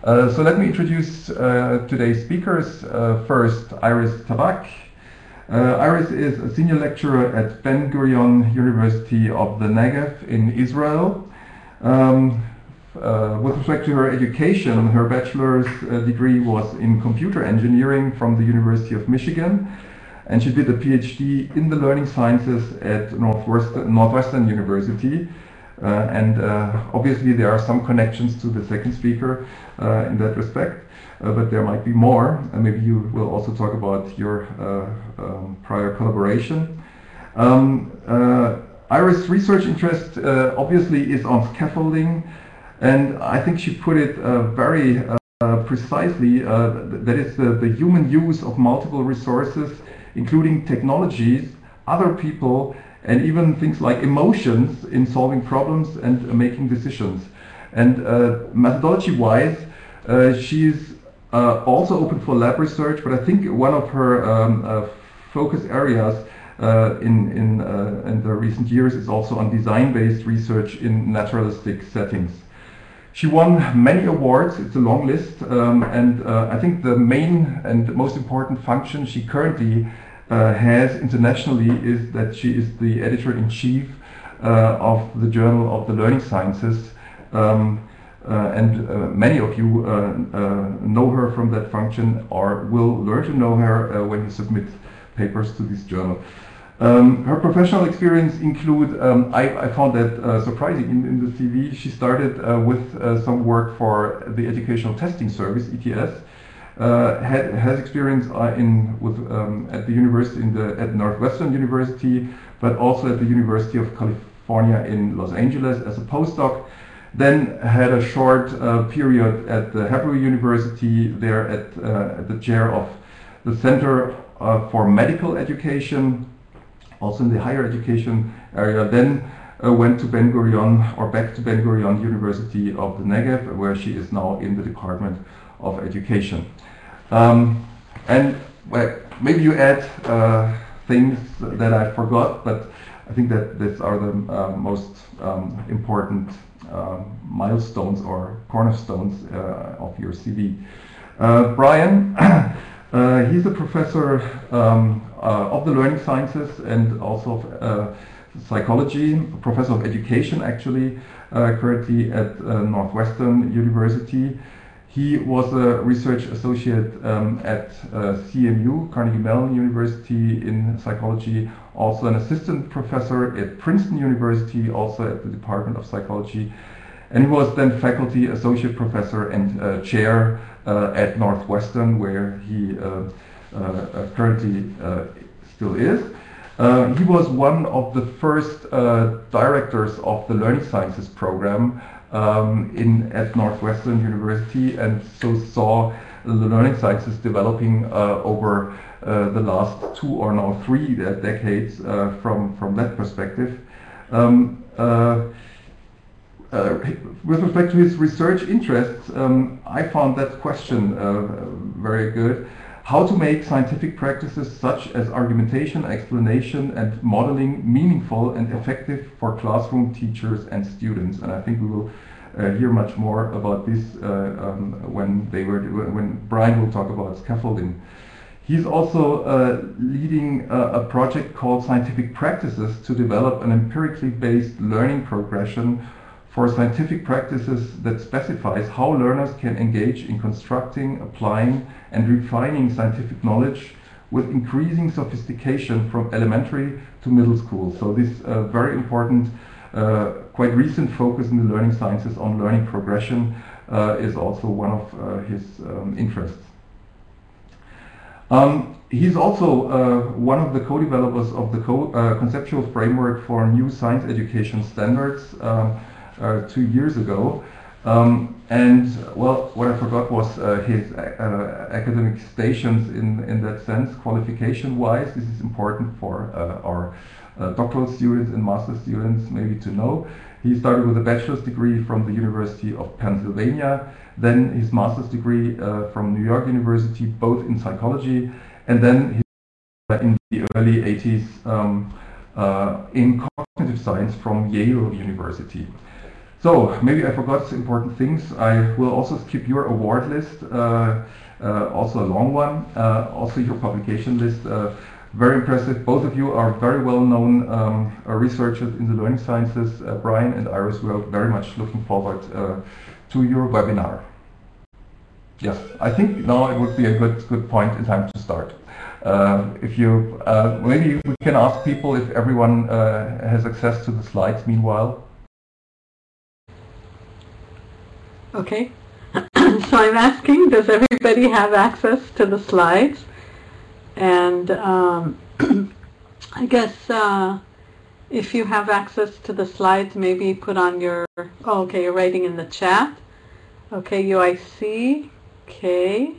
So let me introduce today's speakers. First, Iris Tabak. Iris is a senior lecturer at Ben Gurion University of the Negev in Israel. With respect to her education, her bachelor's degree was in computer engineering from the University of Michigan, and she did a PhD in the learning sciences at Northwestern University. Obviously there are some connections to the second speaker in that respect, but there might be more. Maybe you will also talk about your prior collaboration. Iris' research interest obviously is on scaffolding, and I think she put it very precisely, that is the human use of multiple resources, including technologies, other people, and even things like emotions in solving problems and making decisions. And methodology-wise, she's also open for lab research, but I think one of her focus areas in the recent years is also on design-based research in naturalistic settings. She won many awards, it's a long list, and I think the main and most important function she currently has internationally is that she is the editor-in-chief of the Journal of the Learning Sciences, and many of you know her from that function or will learn to know her when you submit papers to this journal. Her professional experience include, I found that surprising in the CV. She started with some work for the Educational Testing Service, ETS, has experience at the university at Northwestern University, but also at the University of California in Los Angeles as a postdoc. Then had a short period at the Hebrew University there at the chair of the Center for Medical Education, also in the higher education area. Then went to Ben Gurion, or back to Ben Gurion University of the Negev, where she is now in the Department of Education. And well, maybe you add things that I forgot, but I think that these are the most important milestones or cornerstones of your CV. Brian, he's a professor of the learning sciences and also psychology, professor of education actually, currently at Northwestern University. He was a research associate at CMU, Carnegie Mellon University in psychology, also an assistant professor at Princeton University, also at the Department of Psychology. And he was then faculty associate professor and chair at Northwestern, where he currently still is. He was one of the first directors of the Learning Sciences program at Northwestern University, and so saw the learning sciences developing over the last 2 or now 3 decades from that perspective. With respect to his research interests, I found that question very good. How to make scientific practices such as argumentation, explanation, and modeling meaningful and effective for classroom teachers and students. And I think we will hear much more about this when Brian will talk about scaffolding. He's also leading a project called Scientific Practices to develop an empirically based learning progression for scientific practices that specifies how learners can engage in constructing, applying, and refining scientific knowledge with increasing sophistication from elementary to middle school. So this very important, quite recent focus in the learning sciences on learning progression is also one of his interests. He's also one of the co-developers of the conceptual framework for new science education standards 2 years ago. And well, what I forgot was his academic stations in that sense, qualification-wise. This is important for our doctoral students and master students maybe to know. He started with a bachelor's degree from the University of Pennsylvania, then his master's degree from New York University, both in psychology, and then in the early 80s in cognitive science from Yale University. So maybe I forgot important things. I will also skip your award list, also a long one, also your publication list. Very impressive. Both of you are very well-known researchers in the learning sciences. Brian and Iris, we are very much looking forward to your webinar. Yes, I think now it would be a good point in time to start. If you maybe we can ask people if everyone has access to the slides meanwhile. Okay, so I'm asking, does everybody have access to the slides? And I guess if you have access to the slides, maybe put on your, oh, okay, you're writing in the chat. Okay, UIC, okay,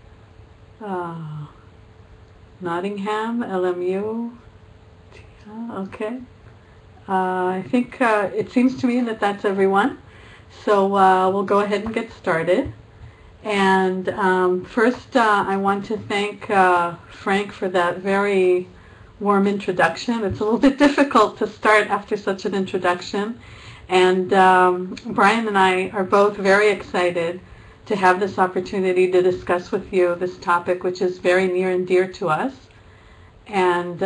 Nottingham, LMU, okay. I think it seems to me that that's everyone. So we'll go ahead and get started. And first I want to thank Frank for that very warm introduction. It's a little bit difficult to start after such an introduction. And Brian and I are both very excited to have this opportunity to discuss with you this topic, which is very near and dear to us. And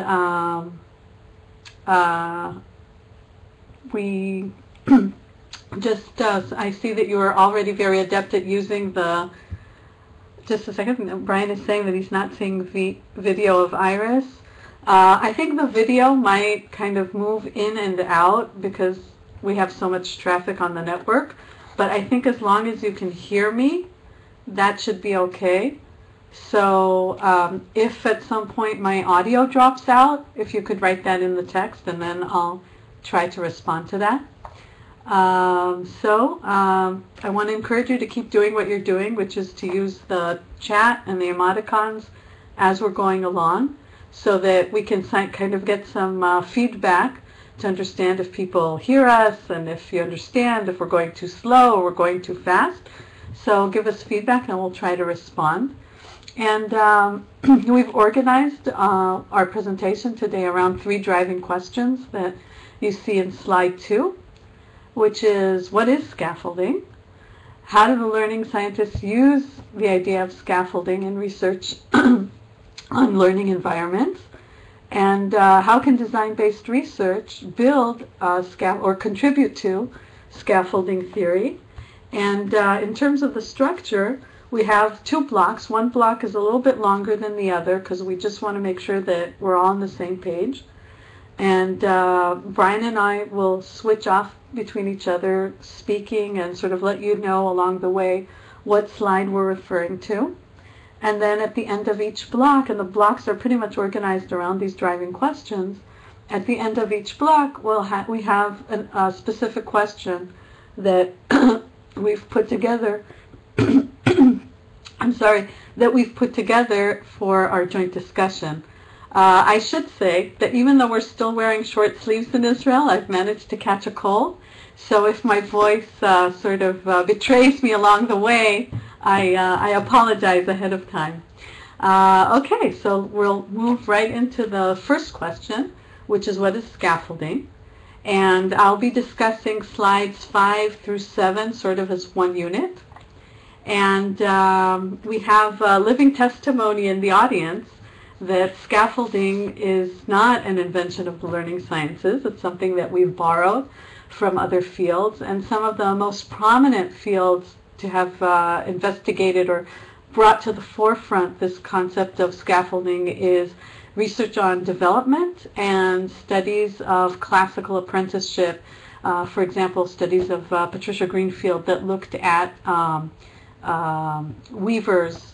we just, I see that you are already very adept at using the, just a second, Brian is saying that he's not seeing the video of Iris. I think the video might kind of move in and out because we have so much traffic on the network, but I think as long as you can hear me, that should be okay. So if at some point my audio drops out, if you could write that in the text, and then I'll try to respond to that. I want to encourage you to keep doing what you're doing, which is to use the chat and the emoticons as we're going along, so that we can kind of get some feedback to understand if people hear us, and if you understand if we're going too slow or we're going too fast. So give us feedback and we'll try to respond. And we've organized our presentation today around 3 driving questions that you see in slide 2, which is, what is scaffolding? How do the learning scientists use the idea of scaffolding in research on learning environments? And how can design-based research build or contribute to scaffolding theory? And in terms of the structure, we have 2 blocks. One block is a little bit longer than the other because we just want to make sure that we're all on the same page. And Brian and I will switch off between each other speaking and sort of let you know along the way what slide we're referring to. And then at the end of each block, and the blocks are pretty much organized around these driving questions, at the end of each block we have a specific question that we've put together I'm sorry, that we've put together for our joint discussion. I should say that even though we're still wearing short sleeves in Israel, I've managed to catch a cold. So if my voice sort of betrays me along the way, I apologize ahead of time. Okay, so we'll move right into the first question, which is, what is scaffolding? And I'll be discussing slides 5 through 7 sort of as one unit. And we have living testimony in the audience that scaffolding is not an invention of the learning sciences. It's something that we've borrowed from other fields. And some of the most prominent fields to have investigated or brought to the forefront this concept of scaffolding is research on development and studies of classical apprenticeship. For example, studies of Patricia Greenfield that looked at weavers.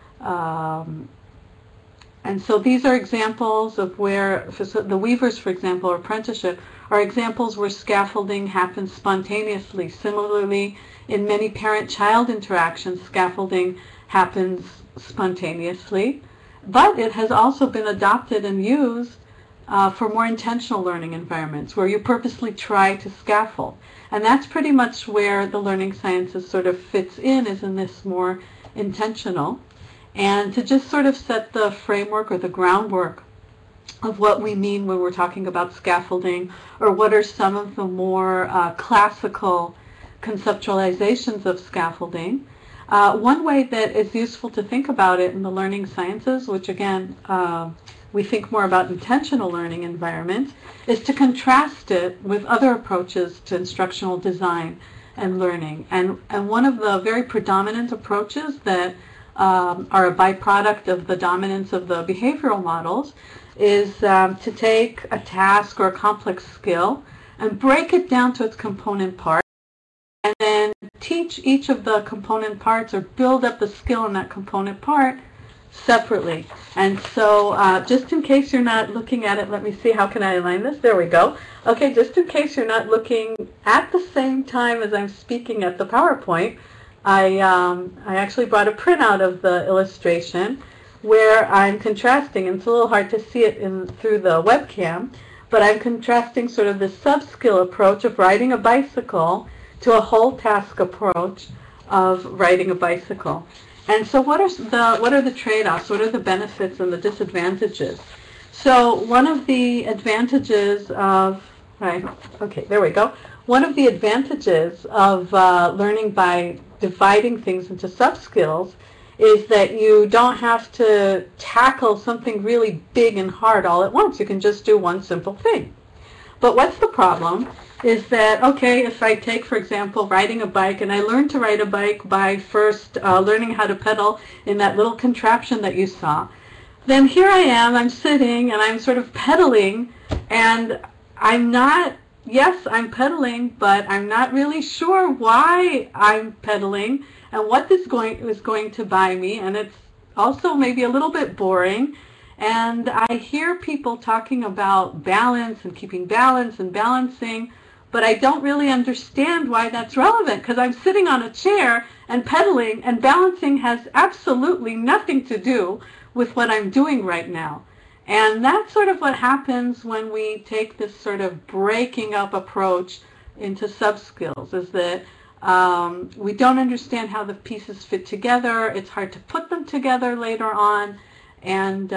And so these are examples of where the weavers, for example, or apprenticeship, are examples where scaffolding happens spontaneously. Similarly, in many parent-child interactions, scaffolding happens spontaneously. But it has also been adopted and used for more intentional learning environments, where you purposely try to scaffold. And that's pretty much where the learning sciences sort of fits in, is in this more intentional. And to just sort of set the framework or the groundwork of what we mean when we're talking about scaffolding, or what are some of the more classical conceptualizations of scaffolding. One way that is useful to think about it in the learning sciences, which again we think more about intentional learning environments, is to contrast it with other approaches to instructional design and learning. And one of the very predominant approaches that are a byproduct of the dominance of the behavioral models is to take a task or a complex skill and break it down to its component parts, and then teach each of the component parts or build up the skill in that component part separately. And so just in case you're not looking at it, let me see, how can I align this? There we go. Okay, just in case you're not looking at the same time as I'm speaking at the PowerPoint, I actually brought a printout of the illustration where I'm contrasting, and it's a little hard to see it through the webcam, but I'm contrasting sort of the sub-skill approach of riding a bicycle to a whole task approach of riding a bicycle. And so what are the trade-offs? What are the benefits and the disadvantages? So one of the advantages of, there we go. One of the advantages of learning by dividing things into sub-skills is that you don't have to tackle something really big and hard all at once. You can just do one simple thing. But what's the problem is that, okay, if I take, for example, riding a bike, and I learned to ride a bike by first learning how to pedal in that little contraption that you saw, then here I am, I'm sitting, and I'm sort of pedaling, and I'm not, yes, I'm pedaling, but I'm not really sure why I'm pedaling and what this is going to buy me, and it's also maybe a little bit boring. And I hear people talking about balance and keeping balance and balancing, but I don't really understand why that's relevant, because I'm sitting on a chair and pedaling, and balancing has absolutely nothing to do with what I'm doing right now. And that's sort of what happens when we take this sort of breaking up approach into sub-skills, is that we don't understand how the pieces fit together. It's hard to put them together later on, and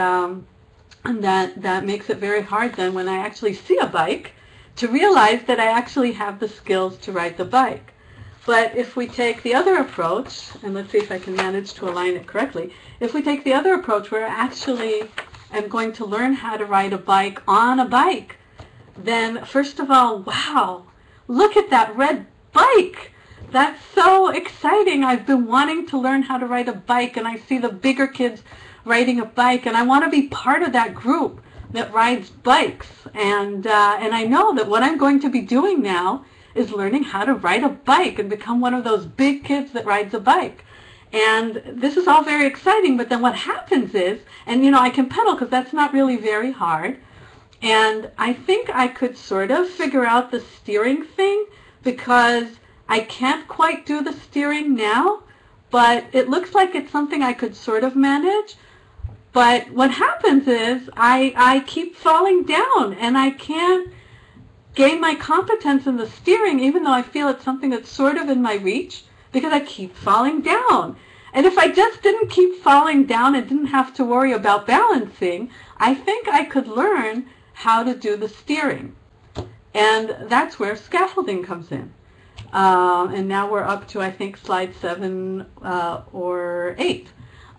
that makes it very hard then when I actually see a bike to realize that I actually have the skills to ride the bike. But if we take the other approach, and let's see if I can manage to align it correctly, if we take the other approach where I actually am going to learn how to ride a bike on a bike, then first of all, wow, look at that red bike. That's so exciting. I've been wanting to learn how to ride a bike, and I see the bigger kids riding a bike, and I want to be part of that group that rides bikes. And I know that what I'm going to be doing now is learning how to ride a bike and become one of those big kids that rides a bike. And this is all very exciting, but then what happens is, and you know, I can pedal because that's not really very hard, and I think I could sort of figure out the steering thing, because I can't quite do the steering now, but it looks like it's something I could sort of manage. But what happens is I keep falling down, and I can't gain my competence in the steering, even though I feel it's something that's sort of in my reach, because I keep falling down. And if I just didn't keep falling down and didn't have to worry about balancing, I think I could learn how to do the steering. And that's where scaffolding comes in. And now we're up to, I think, slide 7 or 8.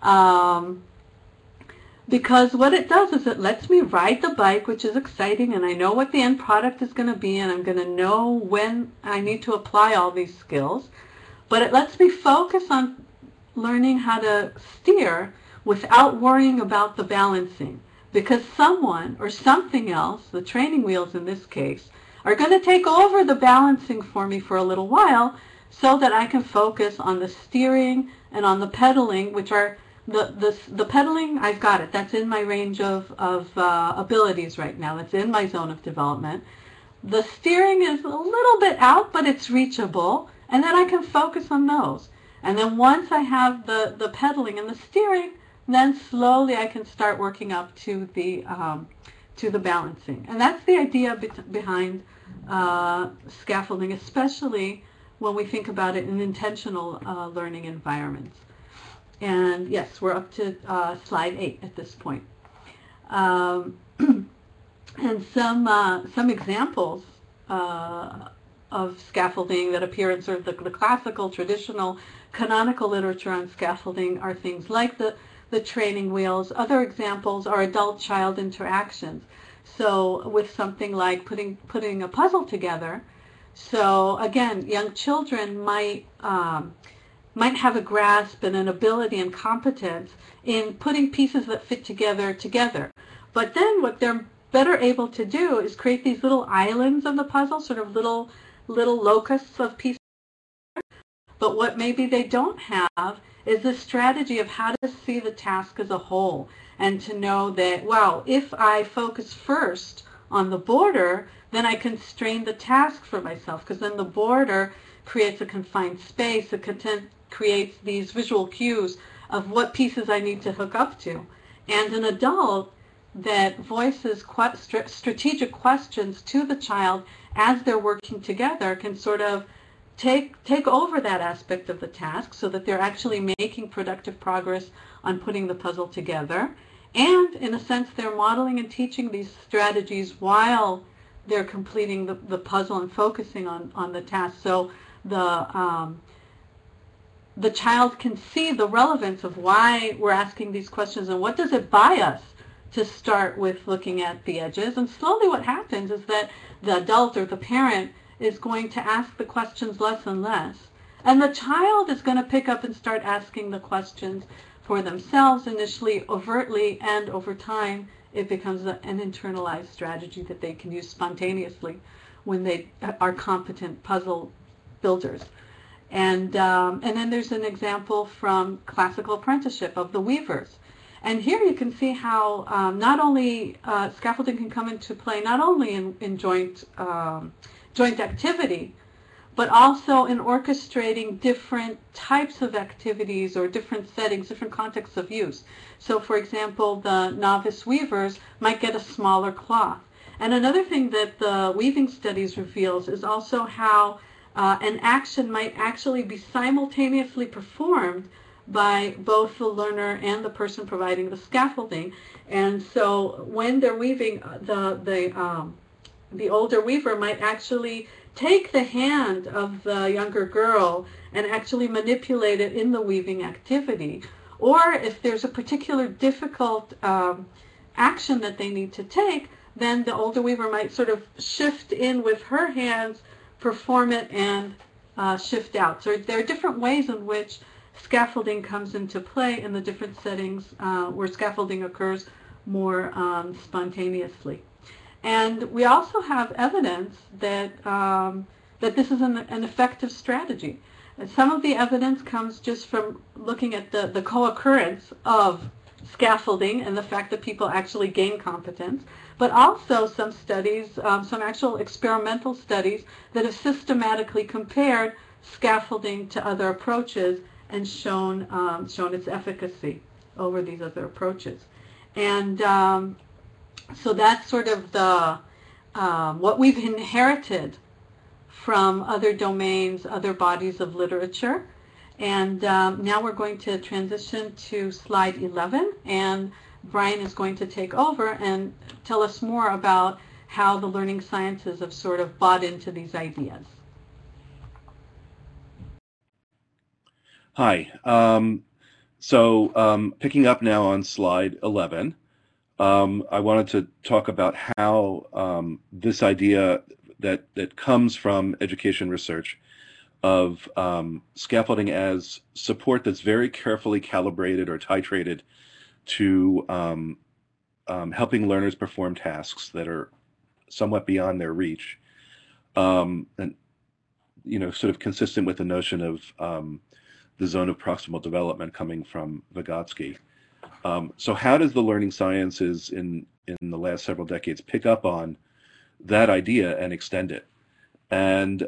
Because what it does is it lets me ride the bike, which is exciting, and I know what the end product is going to be, and I'm going to know when I need to apply all these skills. But it lets me focus on learning how to steer without worrying about the balancing, because someone or something else, the training wheels in this case, are going to take over the balancing for me for a little while, so that I can focus on the steering and on the pedaling, which are the pedaling. I've got it. That's in my range of abilities right now. It's in my zone of development. The steering is a little bit out, but it's reachable, and then I can focus on those. And then once I have the pedaling and the steering, then slowly I can start working up to the balancing. And that's the idea behind scaffolding, especially when we think about it in intentional learning environments. And yes, we're up to slide 8 at this point. And some examples of scaffolding that appear in sort of the classical, traditional, canonical literature on scaffolding are things like the training wheels. Other examples are adult-child interactions. So with something like putting a puzzle together. So again, young children might have a grasp and an ability and competence in putting pieces that fit together. But then what they're better able to do is create these little islands of the puzzle, sort of little locusts of pieces. But what maybe they don't have is the strategy of how to see the task as a whole, and to know that, well, if I focus first on the border, then I constrain the task for myself, because then the border creates a confined space, it creates these visual cues of what pieces I need to hook up to. And an adult that voices strategic questions to the child as they're working together can sort of take over that aspect of the task, so that they're actually making productive progress on putting the puzzle together. And in a sense, they're modeling and teaching these strategies while they're completing the puzzle and focusing on the task. So the child can see the relevance of why we're asking these questions and what does it buy us to start with looking at the edges. And slowly what happens is that the adult or the parent is going to ask the questions less and less. And the child is going to pick up and start asking the questions for themselves, initially overtly, and over time it becomes an internalized strategy that they can use spontaneously when they are competent puzzle builders. And then there's an example from classical apprenticeship of the weavers. And here you can see how not only scaffolding can come into play not only in joint activity, but also in orchestrating different types of activities or different settings, different contexts of use. So for example, the novice weavers might get a smaller cloth. And another thing that the weaving studies reveals is also how an action might actually be simultaneously performed by both the learner and the person providing the scaffolding. And so when they're weaving, the older weaver might actually take the hand of the younger girl and actually manipulate it in the weaving activity. Or if there's a particular difficult action that they need to take, then the older weaver might sort of shift in with her hands, perform it, and shift out. So there are different ways in which scaffolding comes into play in the different settings where scaffolding occurs more spontaneously. And we also have evidence that that this is an effective strategy. And some of the evidence comes just from looking at the co-occurrence of scaffolding and the fact that people actually gain competence, but also some studies, some actual experimental studies that have systematically compared scaffolding to other approaches and shown its efficacy over these other approaches. And so that's sort of the what we've inherited from other domains, other bodies of literature. And now we're going to transition to slide 11, and Brian is going to take over and tell us more about how the learning sciences have sort of bought into these ideas. Hi. Picking up now on slide 11, I wanted to talk about how this idea that comes from education research of scaffolding as support that's very carefully calibrated or titrated to helping learners perform tasks that are somewhat beyond their reach, and sort of consistent with the notion of the zone of proximal development coming from Vygotsky. So how does the learning sciences in the last several decades pick up on that idea and extend it? And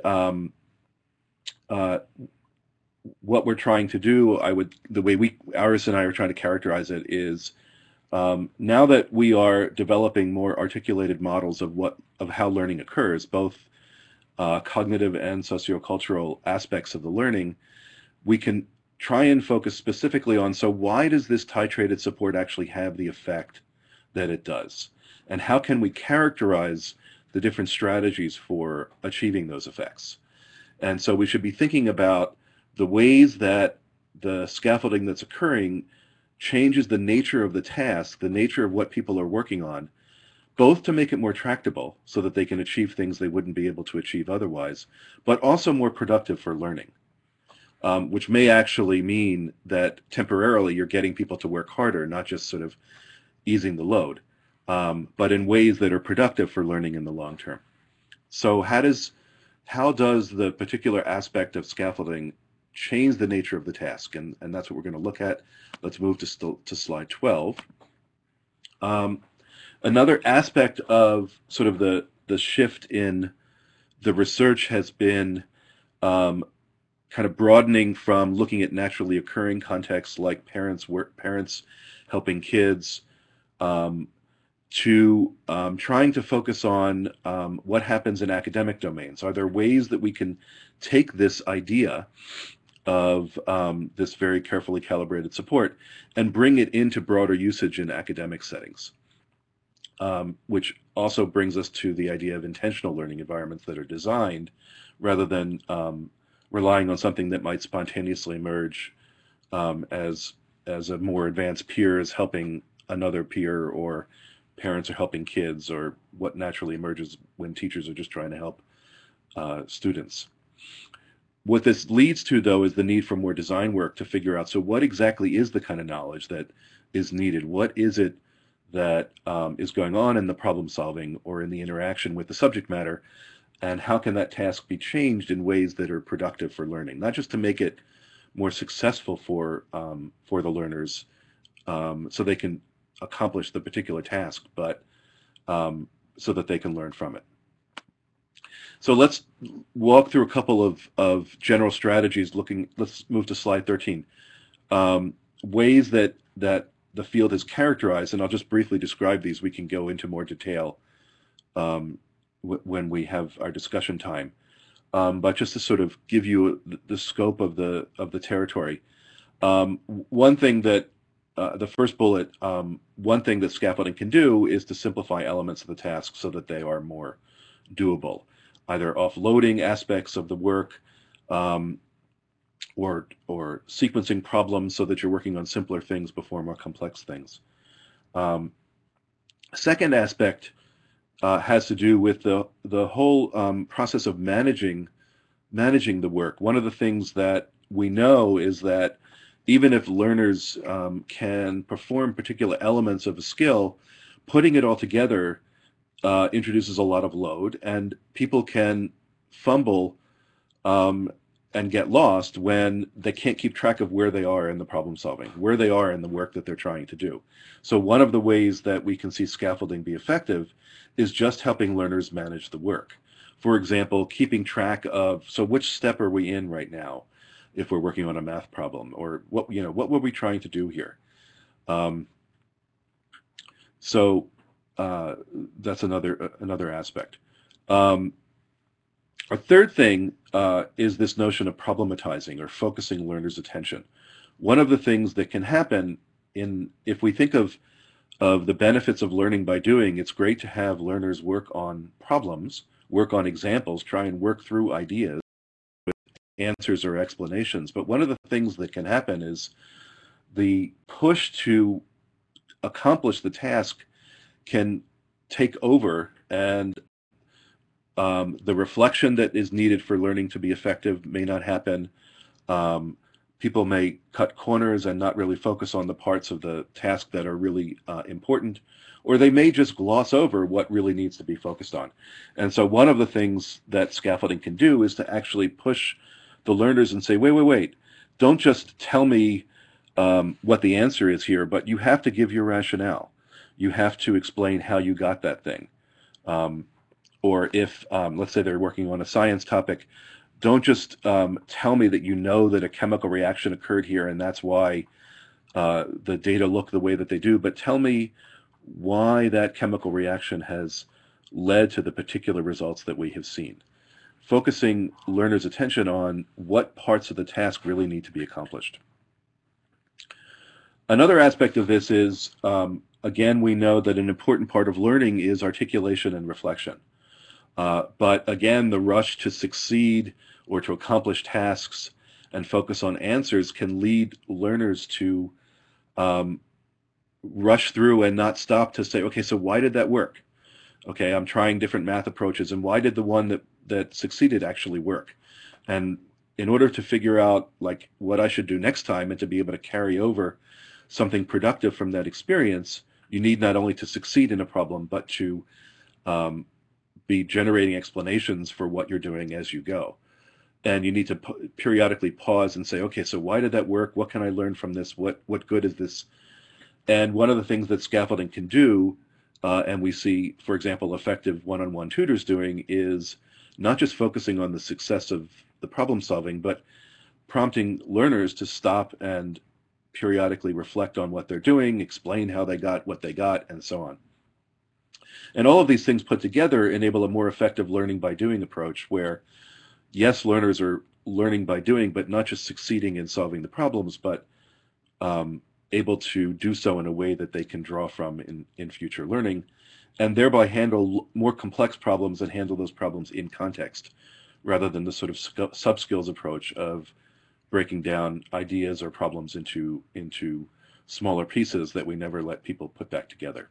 what we're trying to do, the way Iris and I are trying to characterize it is, now that we are developing more articulated models of how learning occurs, both cognitive and sociocultural aspects of the learning, we can try and focus specifically on, so why does this titrated support actually have the effect that it does? And how can we characterize the different strategies for achieving those effects. And so we should be thinking about the ways that the scaffolding that's occurring changes the nature of the task, the nature of what people are working on, both to make it more tractable so that they can achieve things they wouldn't be able to achieve otherwise, but also more productive for learning, which may actually mean that temporarily you're getting people to work harder, not just sort of easing the load, but in ways that are productive for learning in the long term. So how does the particular aspect of scaffolding change the nature of the task? And that's what we're going to look at. Let's move to slide 12. Another aspect of sort of the shift in the research has been kind of broadening from looking at naturally occurring contexts like parents helping kids, to trying to focus on what happens in academic domains. Are there ways that we can take this idea of this very carefully calibrated support and bring it into broader usage in academic settings? Which also brings us to the idea of intentional learning environments that are designed rather than relying on something that might spontaneously emerge as a more advanced peer is helping another peer, or parents are helping kids, or what naturally emerges when teachers are just trying to help students. What this leads to, though, is the need for more design work to figure out, so what exactly is the kind of knowledge that is needed? What is it that is going on in the problem solving or in the interaction with the subject matter, and how can that task be changed in ways that are productive for learning, not just to make it more successful for the learners so they can accomplish the particular task, but so that they can learn from it. So let's walk through a couple of general strategies. Let's move to slide 13. Ways that the field has characterized, and I'll just briefly describe these. We can go into more detail when we have our discussion time. But just to sort of give you the scope of the territory, one thing that the first bullet, one thing that scaffolding can do is to simplify elements of the task so that they are more doable, either offloading aspects of the work or sequencing problems so that you're working on simpler things before more complex things. Second aspect has to do with the whole process of managing the work. One of the things that we know is that even if learners can perform particular elements of a skill, putting it all together introduces a lot of load, and people can fumble and get lost when they can't keep track of where they are in the problem solving, where they are in the work that they're trying to do. So one of the ways that we can see scaffolding be effective is just helping learners manage the work. For example, keeping track of, so which step are we in right now if we're working on a math problem, or what were we trying to do here? So that's another aspect. A third thing is this notion of problematizing or focusing learners' attention. One of the things that can happen if we think of the benefits of learning by doing, it's great to have learners work on problems, work on examples, try and work through ideas with answers or explanations. But one of the things that can happen is the push to accomplish the task can take over, and the reflection that is needed for learning to be effective may not happen. People may cut corners and not really focus on the parts of the task that are really important, or they may just gloss over what really needs to be focused on. And so one of the things that scaffolding can do is to actually push the learners and say, wait, don't just tell me what the answer is here, but you have to give your rationale. You have to explain how you got that thing. Or if, let's say they're working on a science topic, don't just tell me that you know that a chemical reaction occurred here and that's why the data look the way that they do, but tell me why that chemical reaction has led to the particular results that we have seen. Focusing learners' attention on what parts of the task really need to be accomplished. Another aspect of this is, again, we know that an important part of learning is articulation and reflection. But again, the rush to succeed or to accomplish tasks and focus on answers can lead learners to rush through and not stop to say, okay, so why did that work? Okay, I'm trying different math approaches, and why did the one that succeeded actually work? And in order to figure out like what I should do next time and to be able to carry over something productive from that experience, you need not only to succeed in a problem, but to be generating explanations for what you're doing as you go. And you need to periodically pause and say, okay, so why did that work? What can I learn from this? What good is this? And one of the things that scaffolding can do, and we see, for example, effective one-on-one tutors doing, is not just focusing on the success of the problem solving, but prompting learners to stop and periodically reflect on what they're doing, explain how they got what they got, and so on. And all of these things put together enable a more effective learning by doing approach where, yes, learners are learning by doing, but not just succeeding in solving the problems, but able to do so in a way that they can draw from in future learning, and thereby handle more complex problems and handle those problems in context, rather than the sort of sub-skills approach of breaking down ideas or problems into smaller pieces that we never let people put back together.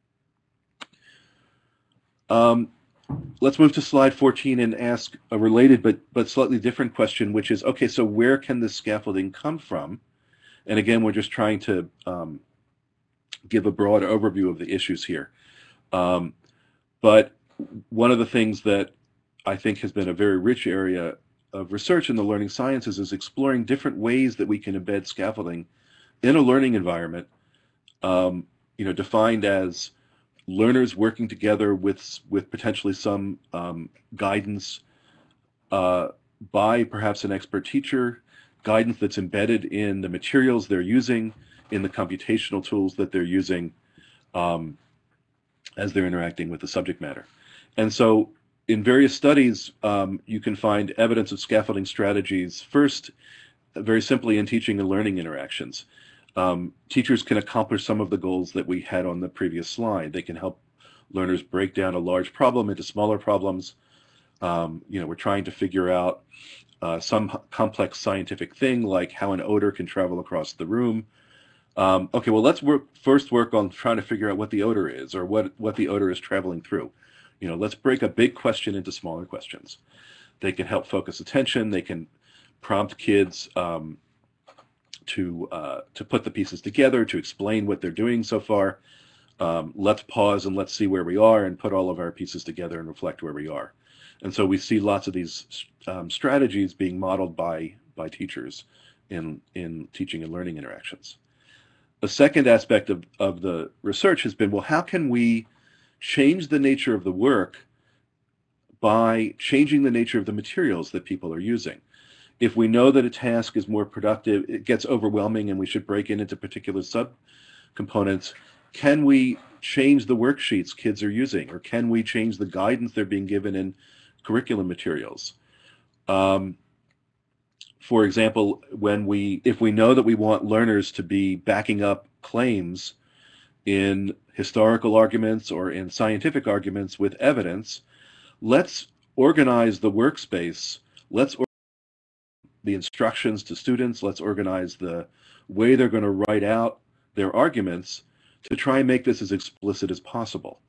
Let's move to slide 14 and ask a related but slightly different question, which is, okay, so where can this scaffolding come from? And again, we're just trying to give a broad overview of the issues here. But one of the things that I think has been a very rich area of research in the learning sciences is exploring different ways that we can embed scaffolding in a learning environment, defined as learners working together with potentially some guidance by perhaps an expert teacher, guidance that's embedded in the materials they're using, in the computational tools that they're using as they're interacting with the subject matter. And so in various studies, you can find evidence of scaffolding strategies, first, very simply in teaching and learning interactions. Teachers can accomplish some of the goals that we had on the previous slide. They can help learners break down a large problem into smaller problems. We're trying to figure out some complex scientific thing like how an odor can travel across the room. Okay, well, let's first work on trying to figure out what the odor is or what the odor is traveling through. Let's break a big question into smaller questions. They can help focus attention. They can prompt kids to put the pieces together, to explain what they're doing so far. Let's pause and let's see where we are and put all of our pieces together and reflect where we are. And so we see lots of these strategies being modeled by teachers in teaching and learning interactions. A second aspect of the research has been, well, how can we change the nature of the work by changing the nature of the materials that people are using? If we know that a task is more productive, it gets overwhelming and we should break it into particular subcomponents, can we change the worksheets kids are using, or can we change the guidance they're being given in curriculum materials? For example, if we know that we want learners to be backing up claims in historical arguments or in scientific arguments with evidence, let's organize the workspace. Let's organize the instructions to students. Let's organize the way they're going to write out their arguments to try and make this as explicit as possible.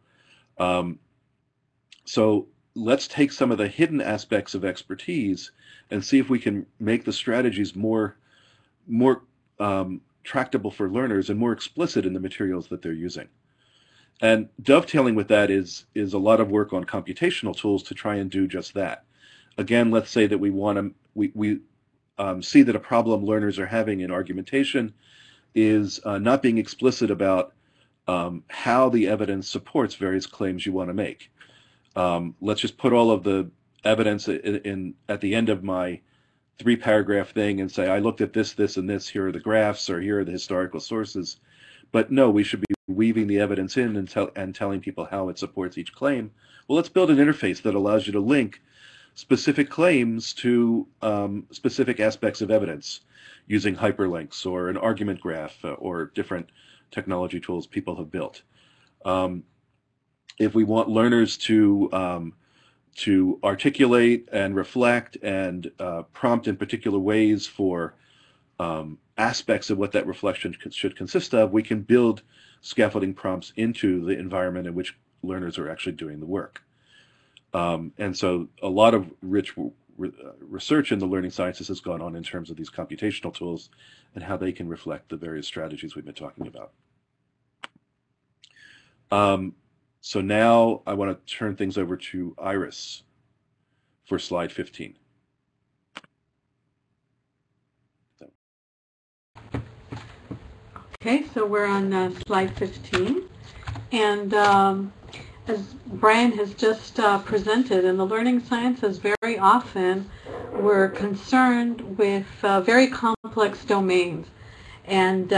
So let's take some of the hidden aspects of expertise and see if we can make the strategies more tractable for learners and more explicit in the materials that they're using. And dovetailing with that is a lot of work on computational tools to try and do just that. Again, let's say that we see that a problem learners are having in argumentation is not being explicit about how the evidence supports various claims you want to make. Let's just put all of the evidence at the end of my 3-paragraph thing and say, I looked at this, this, and this, here are the graphs, or here are the historical sources. But no, we should be weaving the evidence in and telling people how it supports each claim. Well, let's build an interface that allows you to link specific claims to specific aspects of evidence using hyperlinks or an argument graph or different technology tools people have built. If we want learners to to articulate and reflect and prompt in particular ways for aspects of what that reflection should consist of, we can build scaffolding prompts into the environment in which learners are actually doing the work. And so a lot of rich research in the learning sciences has gone on in terms of these computational tools and how they can reflect the various strategies we've been talking about. So now I want to turn things over to Iris for slide 15. Okay, so we're on slide 15. And as Brian has just presented, in the learning sciences, very often we're concerned with very complex domains. And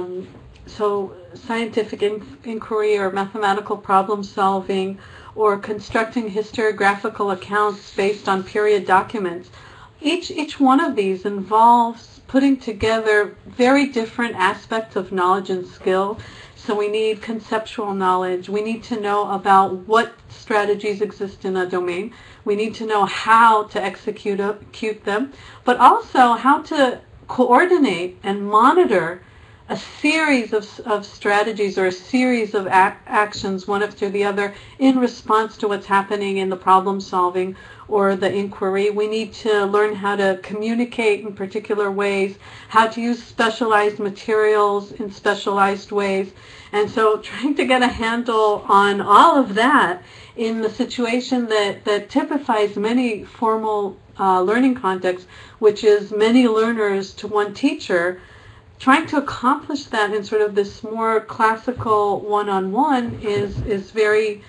so scientific inquiry or mathematical problem solving or constructing historiographical accounts based on period documents, each one of these involves putting together very different aspects of knowledge and skill. So we need conceptual knowledge. We need to know about what strategies exist in a domain. We need to know how to execute them, but also how to coordinate and monitor a series of strategies or a series of actions, one after the other, in response to what's happening in the problem solving or the inquiry. We need to learn how to communicate in particular ways, how to use specialized materials in specialized ways. And so trying to get a handle on all of that in the situation that typifies many formal learning contexts, which is many learners to one teacher, trying to accomplish that in sort of this more classical one-on-one is very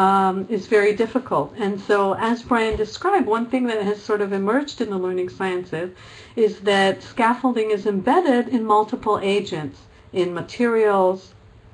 difficult. And so, as Brian described, one thing that has sort of emerged in the learning sciences is that scaffolding is embedded in multiple agents, in materials,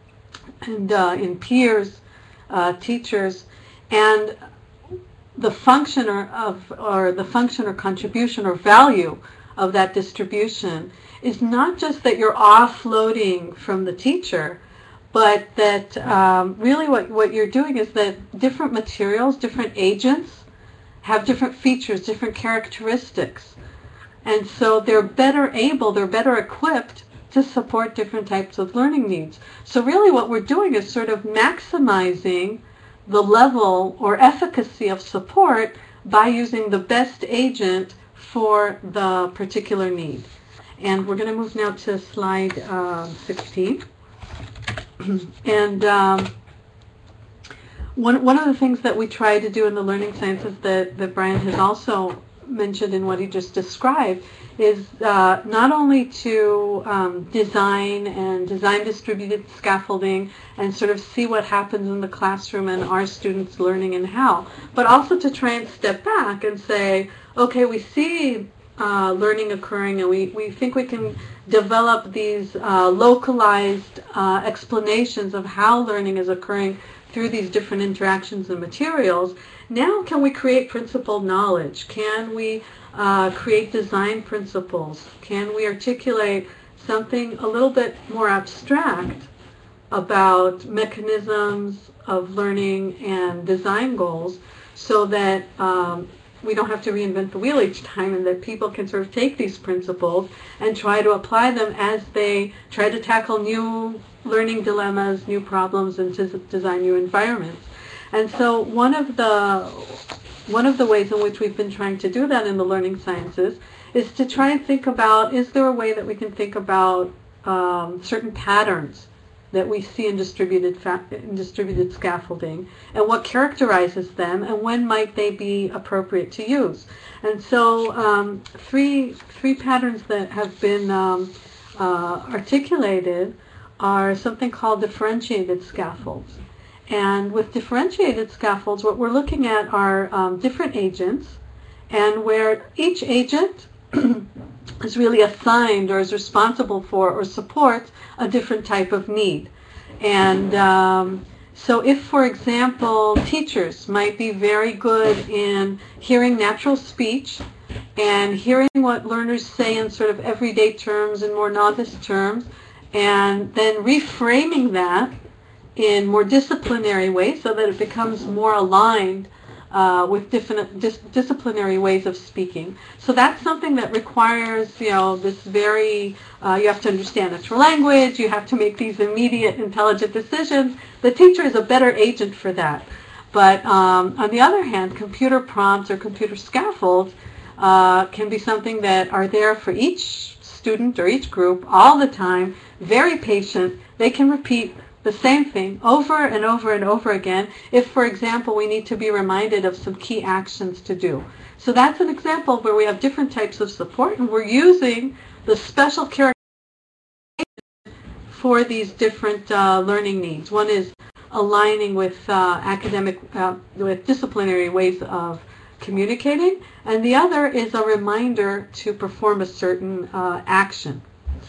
and in peers, teachers, and the function or contribution or value of that distribution is not just that you're offloading from the teacher, but that really what you're doing is that different materials, different agents have different features, different characteristics. And so they're better equipped to support different types of learning needs. So really what we're doing is sort of maximizing the level or efficacy of support by using the best agent for the particular need. And we're going to move now to slide 16. And one of the things that we try to do in the learning sciences that Brian has also mentioned in what he just described is not only to design distributed scaffolding and sort of see what happens in the classroom and our students learning and how, but also to try and step back and say, okay, we see learning occurring, and we think we can develop these localized explanations of how learning is occurring through these different interactions and materials. Now can we create principled knowledge? Can we create design principles? Can we articulate something a little bit more abstract about mechanisms of learning and design goals so that we don't have to reinvent the wheel each time, and that people can sort of take these principles and try to apply them as they try to tackle new learning dilemmas, new problems, and to design new environments. And so one of the ways in which we've been trying to do that in the learning sciences is to try and think about, is there a way that we can think about certain patterns that we see in distributed scaffolding, and what characterizes them, and when might they be appropriate to use. And so three patterns that have been articulated are something called differentiated scaffolds. And with differentiated scaffolds, what we're looking at are different agents, and where each agent is really assigned or is responsible for or supports a different type of need. And so if, for example, teachers might be very good in hearing natural speech and hearing what learners say in sort of everyday terms and more novice terms, and then reframing that in more disciplinary ways so that it becomes more aligned with different disciplinary ways of speaking. So that's something that requires, this very, you have to understand natural language, you have to make these immediate intelligent decisions. The teacher is a better agent for that. But on the other hand, computer prompts or computer scaffolds can be something that are there for each student or each group all the time, very patient. They can repeat the same thing over and over and over again if, for example, we need to be reminded of some key actions to do. So that's an example where we have different types of support, and we're using the special characteristics for these different learning needs. One is aligning with with disciplinary ways of communicating, and the other is a reminder to perform a certain action.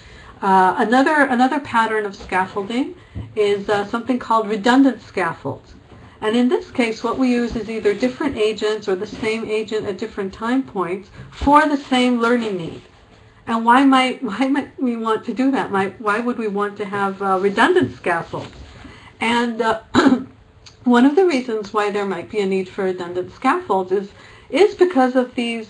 Another pattern of scaffolding is something called redundant scaffolds. And in this case, what we use is either different agents or the same agent at different time points for the same learning need. And why might we want to do that? Why would we want to have redundant scaffolds? And one of the reasons why there might be a need for redundant scaffolds is because of these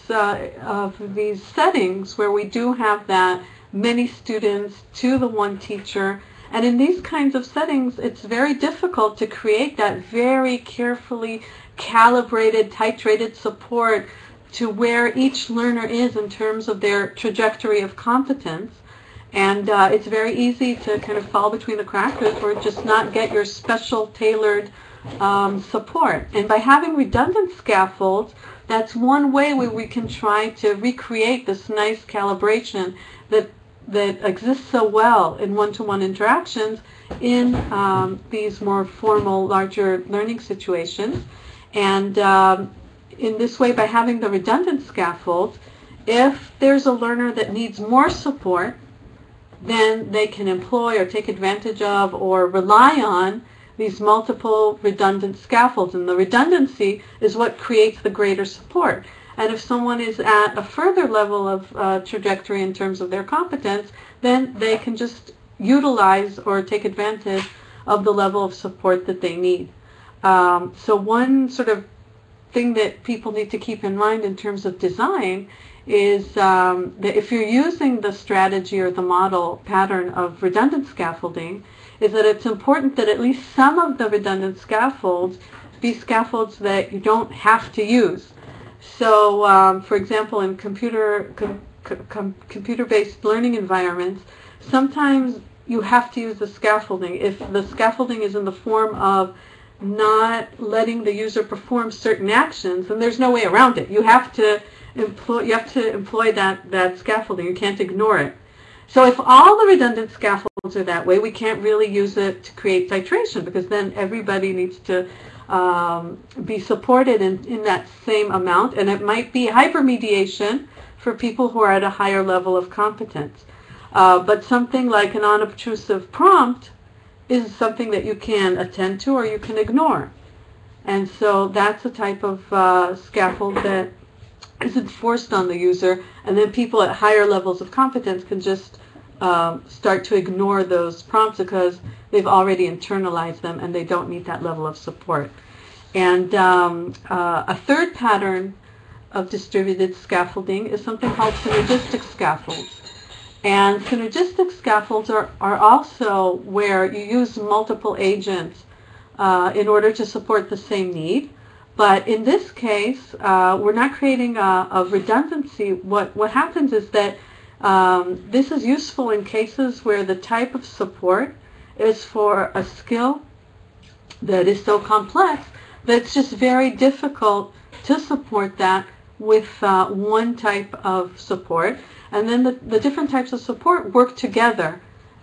settings where we do have that many students to the one teacher. And in these kinds of settings, it's very difficult to create that very carefully calibrated, titrated support to where each learner is in terms of their trajectory of competence. And it's very easy to kind of fall between the cracks or just not get your special tailored support. And by having redundant scaffolds, that's one way where we can try to recreate this nice calibration that exists so well in one-to-one interactions in these more formal, larger learning situations. And in this way, by having the redundant scaffolds, if there's a learner that needs more support, then they can employ or take advantage of or rely on these multiple redundant scaffolds. And the redundancy is what creates the greater support. And if someone is at a further level of trajectory in terms of their competence, then they can just utilize or take advantage of the level of support that they need. So one sort of thing that people need to keep in mind in terms of design is that if you're using the strategy or the model pattern of redundant scaffolding, is that it's important that at least some of the redundant scaffolds be scaffolds that you don't have to use. So, for example, in computer-based learning environments, sometimes you have to use the scaffolding. If the scaffolding is in the form of not letting the user perform certain actions, then there's no way around it. You have to employ that scaffolding. You can't ignore it. So if all the redundant scaffolds are that way, we can't really use it to create titration, because then everybody needs to be supported in that same amount, and it might be hypermediation for people who are at a higher level of competence. But something like an unobtrusive prompt is something that you can attend to or you can ignore. And so that's a type of scaffold that is enforced on the user, and then people at higher levels of competence can just start to ignore those prompts because they've already internalized them and they don't need that level of support. And a third pattern of distributed scaffolding is something called synergistic scaffolds. And synergistic scaffolds are also where you use multiple agents in order to support the same need. But in this case, we're not creating a redundancy. What happens is that this is useful in cases where the type of support is for a skill that is so complex that it's just very difficult to support that with one type of support. And then the different types of support work together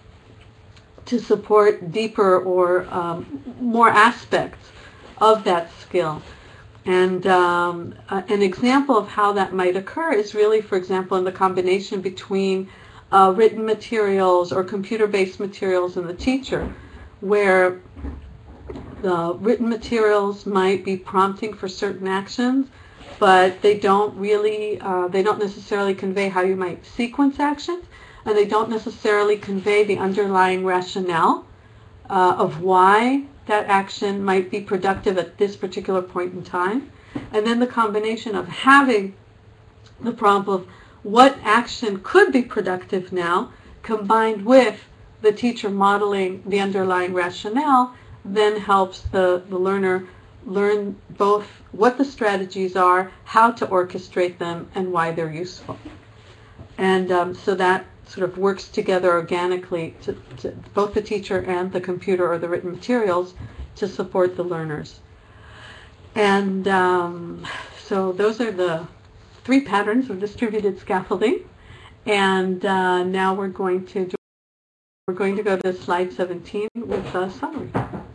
to support deeper or more aspects of that skill. And an example of how that might occur is really, for example, in the combination between written materials or computer-based materials and the teacher, where the written materials might be prompting for certain actions, but they don't really, they don't necessarily convey how you might sequence actions, and they don't necessarily convey the underlying rationale of why that action might be productive at this particular point in time. And then the combination of having the problem of what action could be productive now, combined with the teacher modeling the underlying rationale, then helps the learner learn both what the strategies are, how to orchestrate them, and why they're useful. And so that sort of works together organically to both the teacher and the computer or the written materials to support the learners. And so those are the 3 patterns of distributed scaffolding. And now we're going to go to slide 17 with a summary.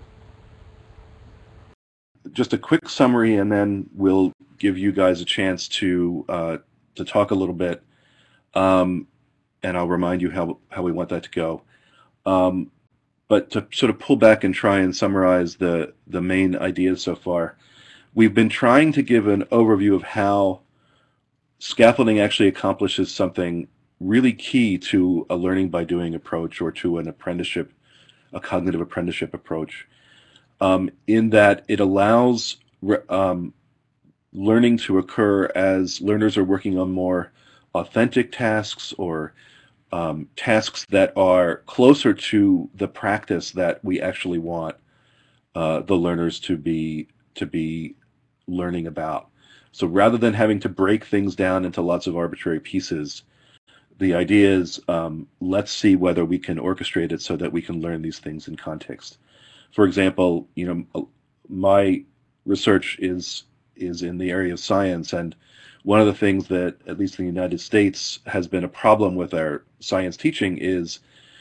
Just a quick summary, and then we'll give you guys a chance to talk a little bit, and I'll remind you how we want that to go. But to sort of pull back and try and summarize the main ideas so far, we've been trying to give an overview of how scaffolding actually accomplishes something really key to a learning by doing approach, or to an apprenticeship, a cognitive apprenticeship approach, in that it allows learning to occur as learners are working on more authentic tasks, or tasks that are closer to the practice that we actually want the learners to be learning about. So rather than having to break things down into lots of arbitrary pieces, the idea is let's see whether we can orchestrate it so that we can learn these things in context. For example, my research is in the area of science, and one of the things that, at least in the United States, has been a problem with our science teaching is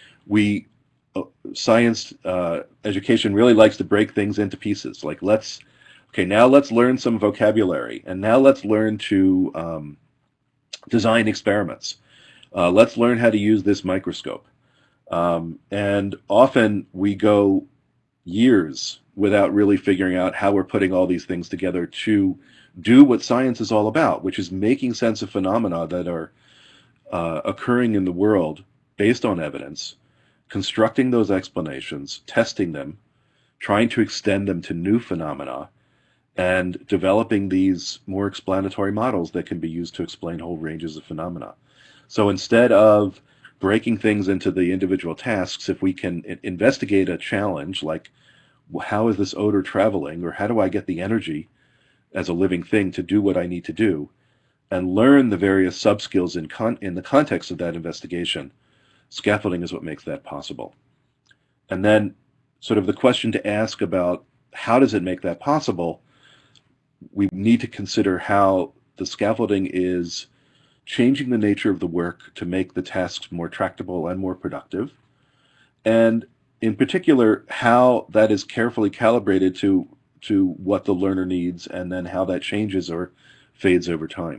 science education really likes to break things into pieces. Like, now let's learn some vocabulary, and now let's learn to design experiments. Let's learn how to use this microscope. And often we go years without really figuring out how we're putting all these things together to do what science is all about, which is making sense of phenomena that are occurring in the world based on evidence, constructing those explanations, testing them, trying to extend them to new phenomena, and developing these more explanatory models that can be used to explain whole ranges of phenomena. So instead of breaking things into the individual tasks, if we can investigate a challenge like, how is this odor traveling, or how do I get the energy as a living thing to do what I need to do, and learn the various sub-skills in the context of that investigation, scaffolding is what makes that possible. And then sort of the question to ask about how does it make that possible, we need to consider how the scaffolding is changing the nature of the work to make the tasks more tractable and more productive, and in particular how that is carefully calibrated to what the learner needs, and then how that changes or fades over time.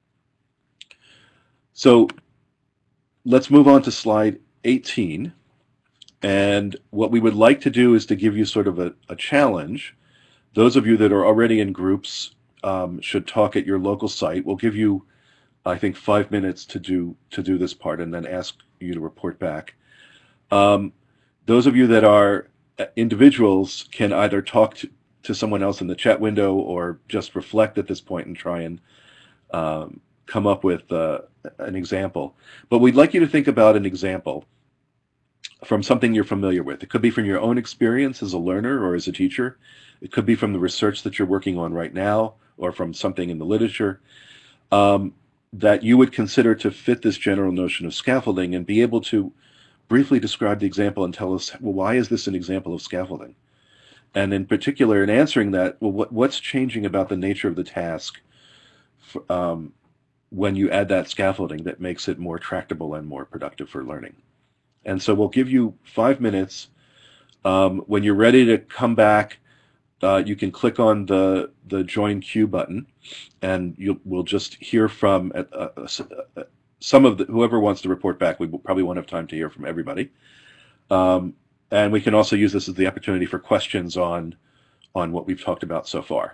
So let's move on to slide 18, and what we would like to do is to give you sort of a challenge. Those of you that are already in groups should talk at your local site. We'll give you, I think, 5 minutes to do this part, and then ask you to report back. Those of you that are individuals can either talk to someone else in the chat window, or just reflect at this point and try and come up with an example. But we'd like you to think about an example from something you're familiar with. It could be from your own experience as a learner or as a teacher. It could be from the research that you're working on right now, or from something in the literature that you would consider to fit this general notion of scaffolding, and be able to briefly describe the example and tell us, well, why is this an example of scaffolding? And in particular, in answering that, well, what's changing about the nature of the task when you add that scaffolding that makes it more tractable and more productive for learning? And so we'll give you 5 minutes. When you're ready to come back, you can click on the Join Queue button, and we'll just hear from some of whoever wants to report back. We probably won't have time to hear from everybody. And we can also use this as the opportunity for questions on what we've talked about so far.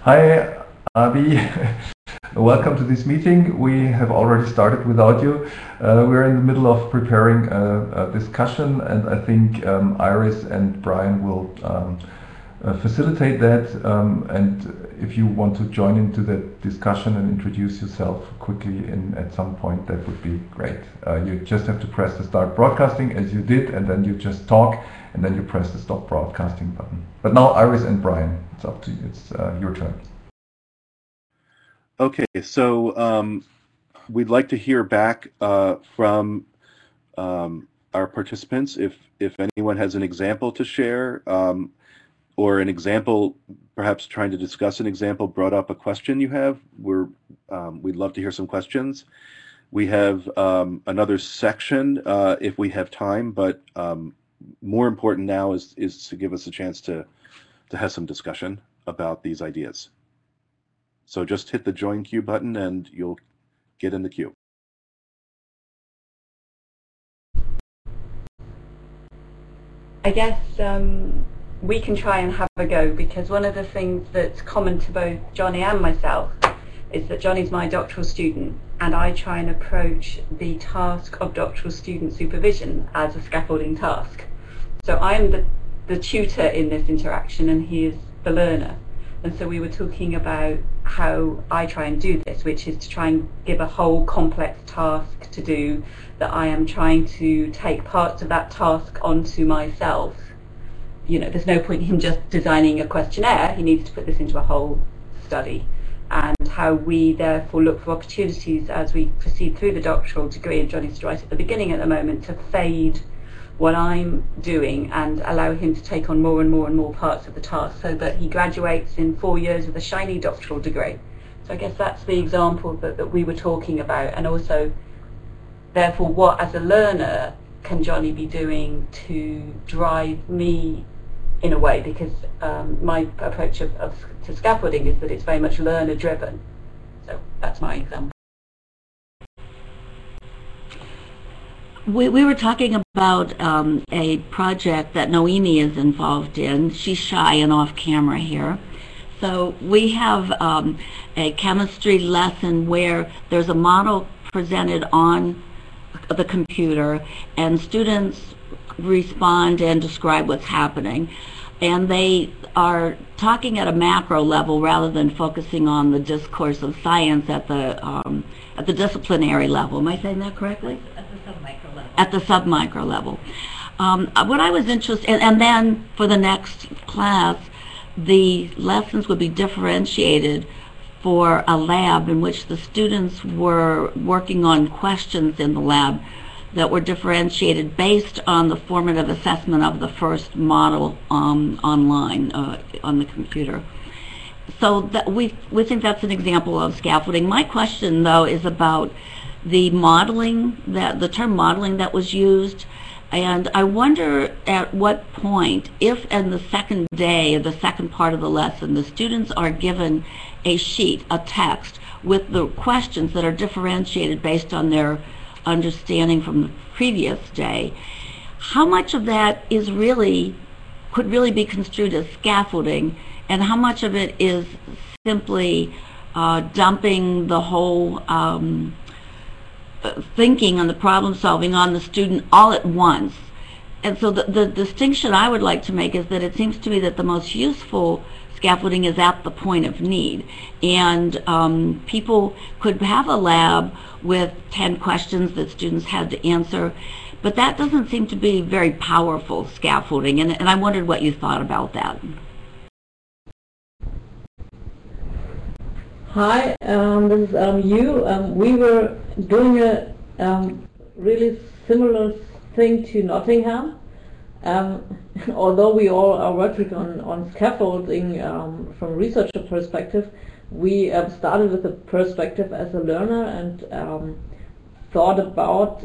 Hi, Avi. Welcome to this meeting. We have already started without you. We're in the middle of preparing a discussion, and I think Iris and Brian will facilitate that. And if you want to join into that discussion and introduce yourself quickly at some point, that would be great. You just have to press the start broadcasting as you did, and then you just talk, and then you press the stop broadcasting button. But now Iris and Brian, it's up to you. It's your turn. Okay, so we'd like to hear back from our participants. If anyone has an example to share, or an example, perhaps trying to discuss an example, brought up a question you have, we'd love to hear some questions. We have another section if we have time, but more important now is to give us a chance to have some discussion about these ideas. So just hit the join queue button and you'll get in the queue. I guess we can try and have a go, because one of the things that's common to both Johnny and myself is that Johnny's my doctoral student, and I try and approach the task of doctoral student supervision as a scaffolding task. So I'm the tutor in this interaction and he is the learner. And so we were talking about how I try and do this, which is to try and give a whole complex task to do, that I am trying to take parts of that task onto myself. You know, there's no point in him just designing a questionnaire, he needs to put this into a whole study. And how we therefore look for opportunities as we proceed through the doctoral degree, and Johnny's right at the beginning at the moment, to fade what I'm doing and allow him to take on more and more and more parts of the task, so that he graduates in 4 years with a shiny doctoral degree. So I guess that's the example that we were talking about. And also, therefore, what as a learner can Johnny be doing to drive me in a way, because my approach to scaffolding is that it's very much learner driven. So that's my example. We were talking about a project that Noemi is involved in. She's shy and off camera here. So we have a chemistry lesson where there's a model presented on the computer and students respond and describe what's happening. And they are talking at a macro level rather than focusing on the discourse of science at the disciplinary level. Am I saying that correctly? At the sub-micro level. What I was interested in, and then for the next class, the lessons would be differentiated for a lab in which the students were working on questions in the lab that were differentiated based on the formative assessment of the first model online on the computer. So that we think that's an example of scaffolding. My question, though, is about the modeling, the term modeling that was used, and I wonder at what point, if in the second day of the second part of the lesson, the students are given a sheet, a text, with the questions that are differentiated based on their understanding from the previous day, how much of that is could really be construed as scaffolding, and how much of it is simply dumping the whole thinking and the problem solving on the student all at once. And so the distinction I would like to make is that it seems to me that the most useful scaffolding is at the point of need. And people could have a lab with 10 questions that students had to answer, but that doesn't seem to be very powerful scaffolding. And I wondered what you thought about that. Hi, this is Yu. We were doing a really similar thing to Nottingham. Although we all are working on scaffolding from a researcher perspective, we started with a perspective as a learner and thought about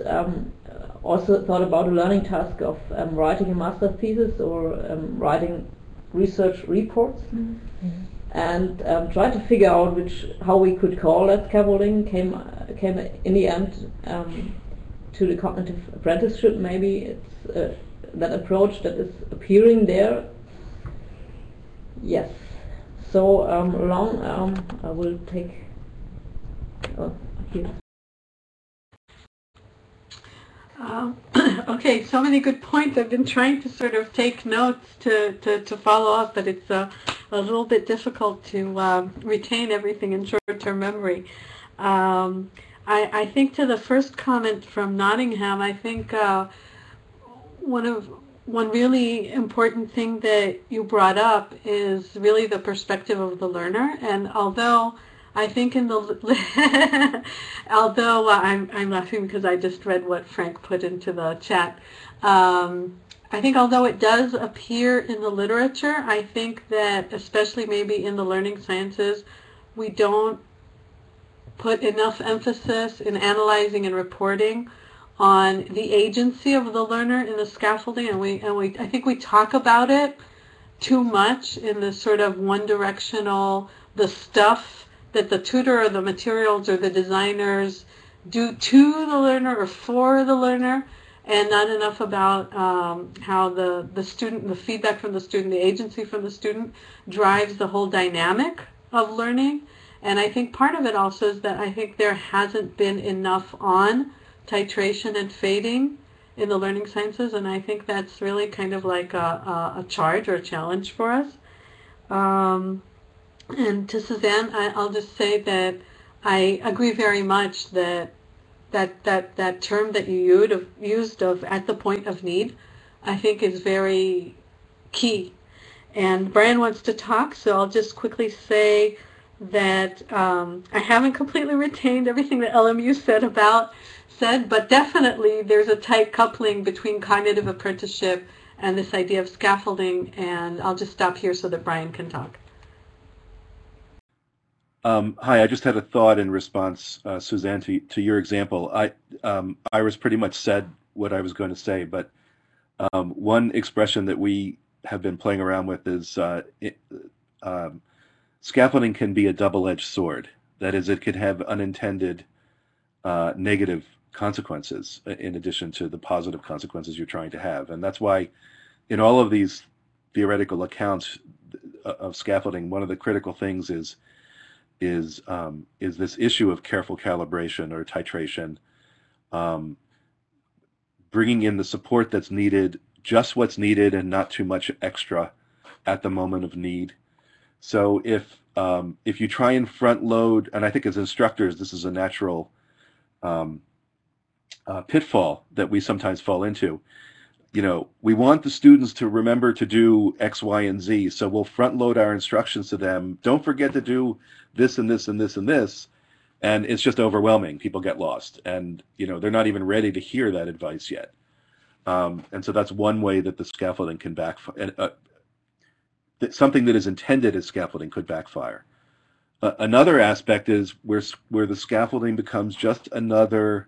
a learning task of writing a master thesis or writing research reports. Mm-hmm. And tried to figure out how we could call that scaffolding. Came in the end to the cognitive apprenticeship. Maybe it's that approach that is appearing there. Yes. so long. I will take here. Okay, so many good points. I've been trying to sort of take notes to follow up, but it's a little bit difficult to retain everything in short-term memory. I think to the first comment from Nottingham, I think one really important thing that you brought up is really the perspective of the learner. And although I think in the although I'm laughing because I just read what Frank put into the chat. I think although it does appear in the literature, I think that especially maybe in the learning sciences, we don't put enough emphasis in analyzing and reporting on the agency of the learner in the scaffolding, and I think we talk about it too much in this sort of one-directional, the stuff that the tutor or the materials or the designers do to the learner or for the learner, and not enough about how the student, the feedback from the student, the agency from the student drives the whole dynamic of learning. And I think part of it also is that I think there hasn't been enough on titration and fading in the learning sciences, and I think that's really kind of like a charge or a challenge for us. And to Suzanne, I'll just say that I agree very much that term that you used of at the point of need, I think is very key. And Brian wants to talk, so I'll just quickly say that I haven't completely retained everything that LMU said, but definitely there's a tight coupling between cognitive apprenticeship and this idea of scaffolding, and I'll just stop here so that Brian can talk. Hi, I just had a thought in response, Suzanne, to your example. Iris pretty much said what I was going to say, but one expression that we have been playing around with is scaffolding can be a double-edged sword. That is, it could have unintended negative consequences in addition to the positive consequences you're trying to have. And that's why in all of these theoretical accounts of scaffolding, one of the critical things is this issue of careful calibration or titration, bringing in the support that's needed, just what's needed and not too much extra at the moment of need. So if you try and front load, and I think as instructors this is a natural pitfall that we sometimes fall into. You know, we want the students to remember to do X, Y, and Z, so we'll front load our instructions to them. Don't forget to do this and this and this and this, and it's just overwhelming. People get lost, and you know they're not even ready to hear that advice yet. And so that's one way that the scaffolding can backfire. Something that is intended as scaffolding could backfire. Another aspect is where the scaffolding becomes just another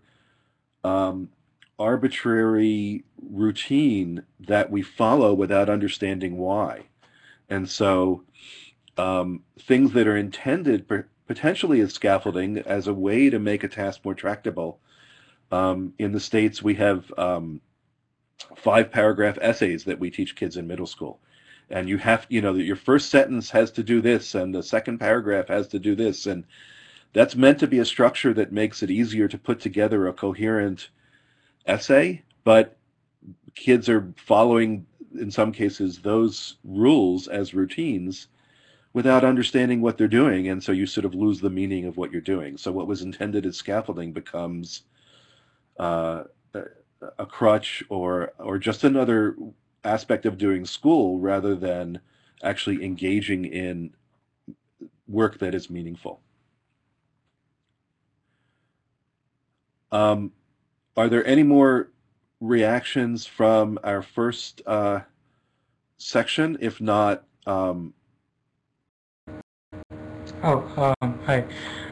arbitrary routine that we follow without understanding why. And so things that are intended potentially as scaffolding as a way to make a task more tractable. In the States, we have 5-paragraph essays that we teach kids in middle school. And you have, you know, that your first sentence has to do this and the second paragraph has to do this. And that's meant to be a structure that makes it easier to put together a coherent essay, but kids are following, in some cases, those rules as routines without understanding what they're doing, and so you sort of lose the meaning of what you're doing. So what was intended as scaffolding becomes a crutch or just another aspect of doing school rather than actually engaging in work that is meaningful. Are there any more reactions from our first section? If not, Hi.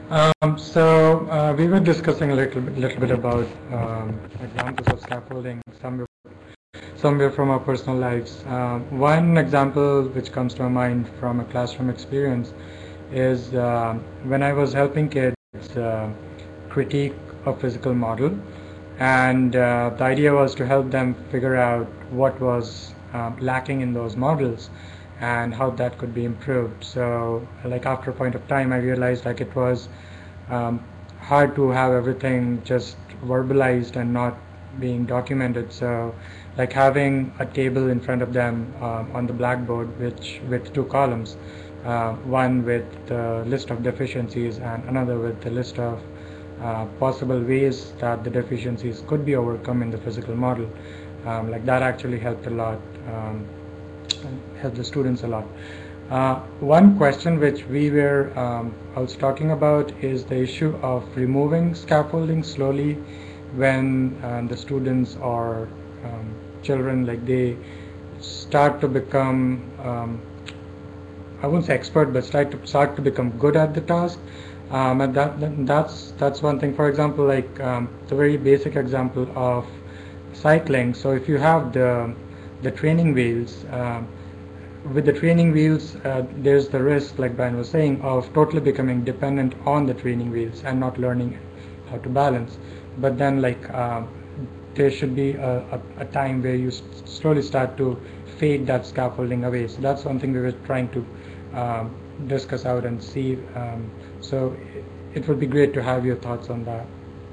So we were discussing a little bit about examples of scaffolding somewhere from our personal lives. One example which comes to my mind from a classroom experience is when I was helping kids critique a physical model, and the idea was to help them figure out what was lacking in those models. and how that could be improved. So like after a point of time I realized like it was hard to have everything just verbalized and not being documented. So like having a table in front of them on the blackboard with two columns, one with the list of deficiencies and another with the list of possible ways that the deficiencies could be overcome in the physical model. Like that actually helped a lot, helped the students a lot. One question which we were also talking about is the issue of removing scaffolding slowly when the students or children, like they start to become, I won't say expert, but start to become good at the task. And that's one thing. For example, like the very basic example of cycling. So if you have the training wheels, with the training wheels, there's the risk, like Brian was saying, of totally becoming dependent on the training wheels and not learning how to balance. But then, like, there should be a time where you slowly start to fade that scaffolding away. So that's one thing we were trying to discuss out and see. So it would be great to have your thoughts on that.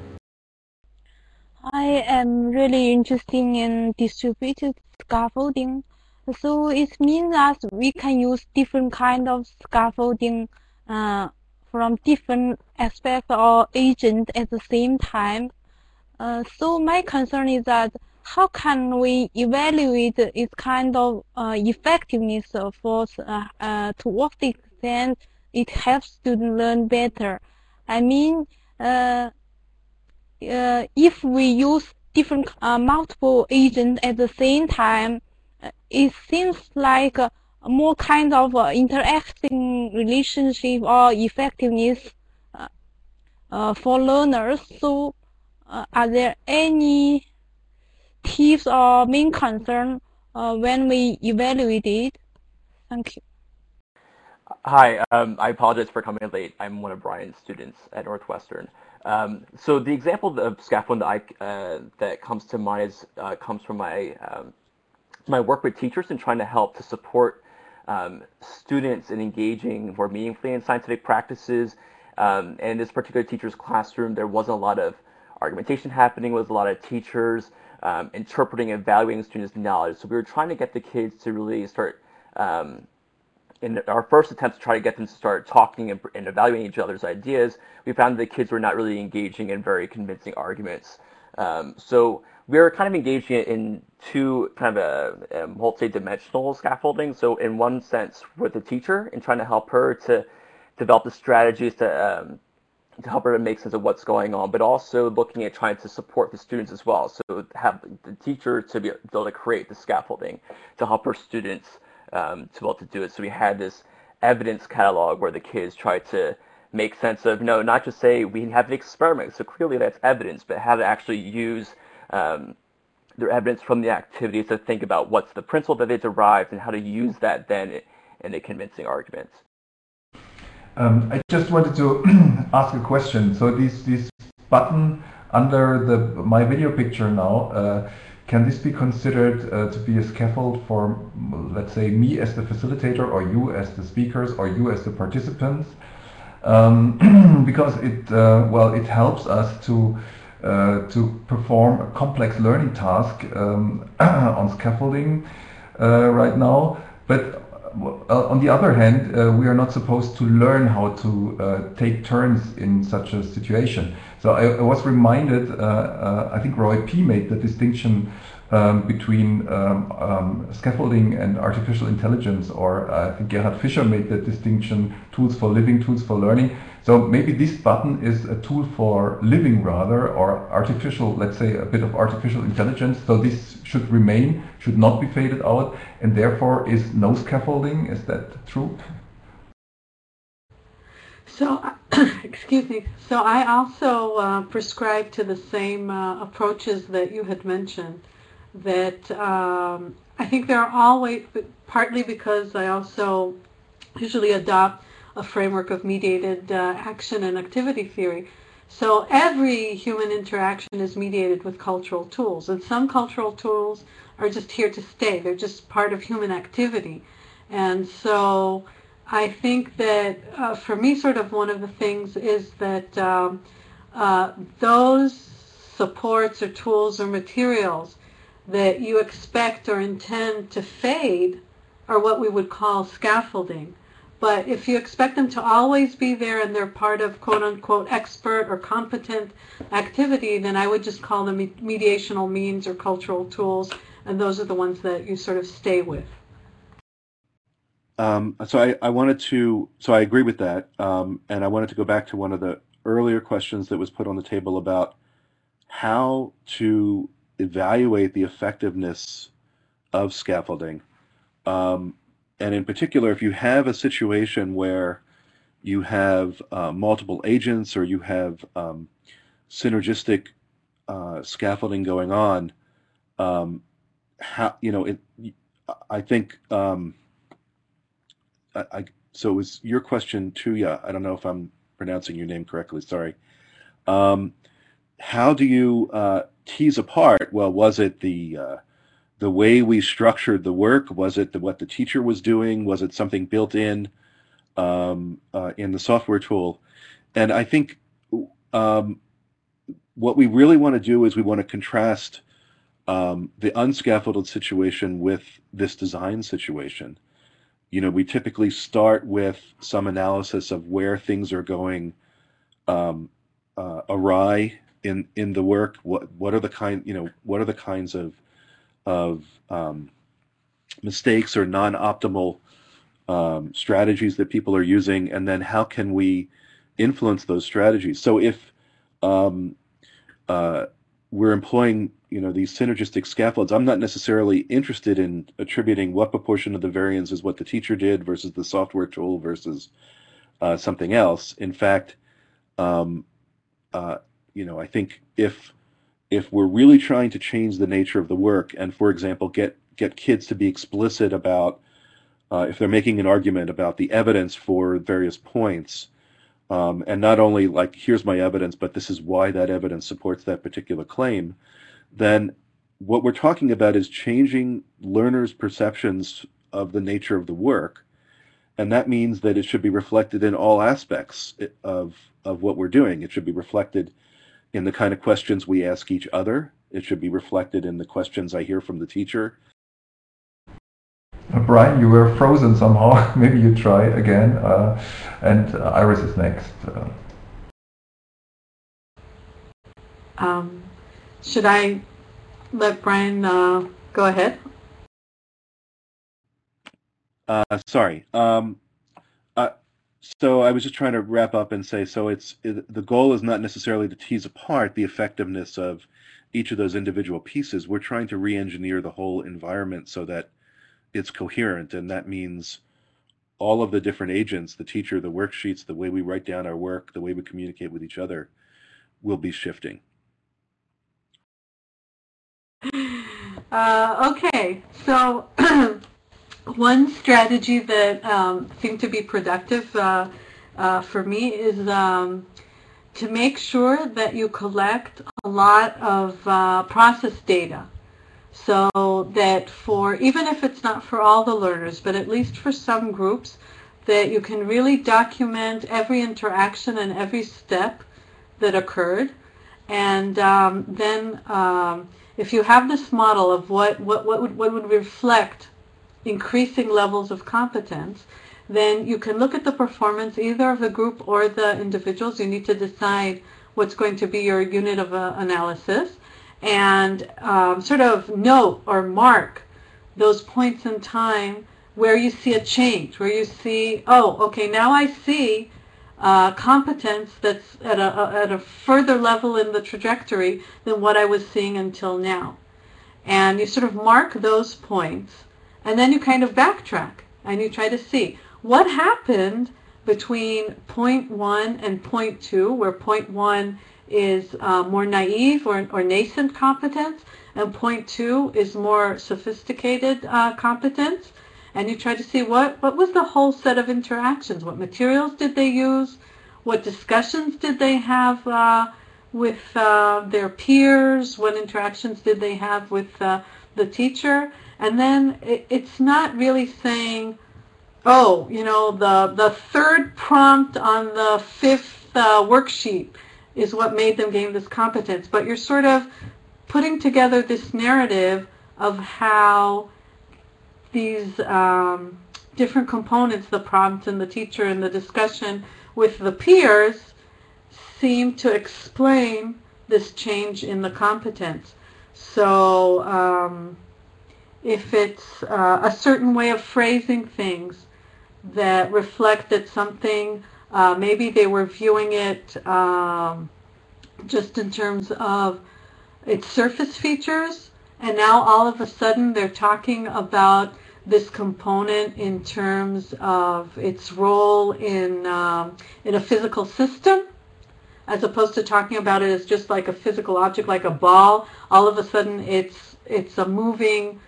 I am really interested in distributed scaffolding. So it means that we can use different kind of scaffolding from different aspects or agents at the same time. So my concern is that how can we evaluate its kind of effectiveness for to what extent it helps students learn better? I mean, if we use different multiple agents at the same time, it seems like a more kind of interacting relationship or effectiveness for learners. So are there any tips or main concern when we evaluate it? Thank you. Hi, I apologize for coming in late. I'm one of Brian's students at Northwestern. So the example of scaffolding that comes to mind is comes from my work with teachers and trying to help to support students in engaging more meaningfully in scientific practices. And in this particular teacher's classroom, there wasn't a lot of argumentation happening with a lot of teachers interpreting and evaluating students' knowledge. So we were trying to get the kids to really start, in our first attempt to try to get them to start talking and evaluating each other's ideas, we found that the kids were not really engaging in very convincing arguments. So we were kind of engaging in two kind of a multi-dimensional scaffolding. So in one sense with the teacher and trying to help her to develop the strategies to help her to make sense of what's going on, but also looking at trying to support the students as well. So have the teacher to be able to create the scaffolding to help her students to be able to do it. So we had this evidence catalog where the kids tried to make sense of, no, not just say we have an experiment, so clearly that's evidence, but how to actually use their evidence from the activities to think about what's the principle that they derived and how to use that then in a convincing argument. I just wanted to ask a question. So this button under my video picture now, can this be considered to be a scaffold for, let's say, me as the facilitator, or you as the speakers, or you as the participants? Because it helps us to perform a complex learning task on scaffolding right now. But on the other hand, we are not supposed to learn how to take turns in such a situation. So I was reminded, I think Roy P. made the distinction between scaffolding and artificial intelligence, or I think Gerhard Fischer made the distinction, tools for living, tools for learning. So maybe this button is a tool for living rather, or artificial, let's say a bit of artificial intelligence. So this should remain, should not be faded out, and therefore is no scaffolding. Is that true? So, excuse me. So I also prescribe to the same approaches that you had mentioned. That I think there are always, partly because I also usually adopt a framework of mediated action and activity theory. So every human interaction is mediated with cultural tools, and some cultural tools are just here to stay. They're just part of human activity. And so I think that for me, sort of one of the things is that those supports or tools or materials that you expect or intend to fade are what we would call scaffolding. But if you expect them to always be there and they're part of quote-unquote expert or competent activity, then I would just call them mediational means or cultural tools, and those are the ones that you sort of stay with. So I agree with that, and I wanted to go back to one of the earlier questions that was put on the table about how to evaluate the effectiveness of scaffolding. And in particular, if you have a situation where you have multiple agents or you have synergistic scaffolding going on, I think so it was your question, Tuya. I don't know if I'm pronouncing your name correctly. Sorry. How do you tease apart? Well, was it the way we structured the work? Was it what the teacher was doing? Was it something built in the software tool? And I think what we really want to do is we want to contrast the unscaffolded situation with this design situation. You know, we typically start with some analysis of where things are going awry in the work. What are the kinds of mistakes or non-optimal strategies that people are using, and then how can we influence those strategies? So if we're employing these synergistic scaffolds, I'm not necessarily interested in attributing what proportion of the variance is what the teacher did versus the software tool versus something else. In fact, I think if we're really trying to change the nature of the work and, for example, get kids to be explicit about if they're making an argument about the evidence for various points, and not only like, here's my evidence, but this is why that evidence supports that particular claim, then what we're talking about is changing learners' perceptions of the nature of the work, and that means that it should be reflected in all aspects of what we're doing. It should be reflected in the kind of questions we ask each other. It should be reflected in the questions I hear from the teacher. Brian, you were frozen somehow. Maybe you try again. And Iris is next. Should I let Brian go ahead? Sorry. So I was just trying to wrap up and say, so the goal is not necessarily to tease apart the effectiveness of each of those individual pieces. We're trying to re-engineer the whole environment so that it's coherent, and that means all of the different agents, the teacher, the worksheets, the way we write down our work, the way we communicate with each other, will be shifting. Okay, so one strategy that seemed to be productive for me is to make sure that you collect a lot of process data, so that even if it's not for all the learners, but at least for some groups, that you can really document every interaction and every step that occurred. And then if you have this model of what would reflect increasing levels of competence, then you can look at the performance either of the group or the individuals. You need to decide what's going to be your unit of analysis, and sort of note or mark those points in time where you see a change, where you see, oh, okay, now I see competence that's at a further level in the trajectory than what I was seeing until now. And you sort of mark those points, and then you kind of backtrack and you try to see what happened between point 1 and point 2, where point 1 is more naive or nascent competence, and point 2 is more sophisticated competence. And you try to see what was the whole set of interactions, what materials did they use, what discussions did they have with their peers, what interactions did they have with the teacher. And then it's not really saying, oh, you know, the third prompt on the fifth worksheet is what made them gain this competence. But you're sort of putting together this narrative of how these different components, the prompt and the teacher and the discussion with the peers, seem to explain this change in the competence. So if it's a certain way of phrasing things that reflect that something, maybe they were viewing it just in terms of its surface features, and now all of a sudden they're talking about this component in terms of its role in a physical system, as opposed to talking about it as just like a physical object, like a ball. All of a sudden it's a moving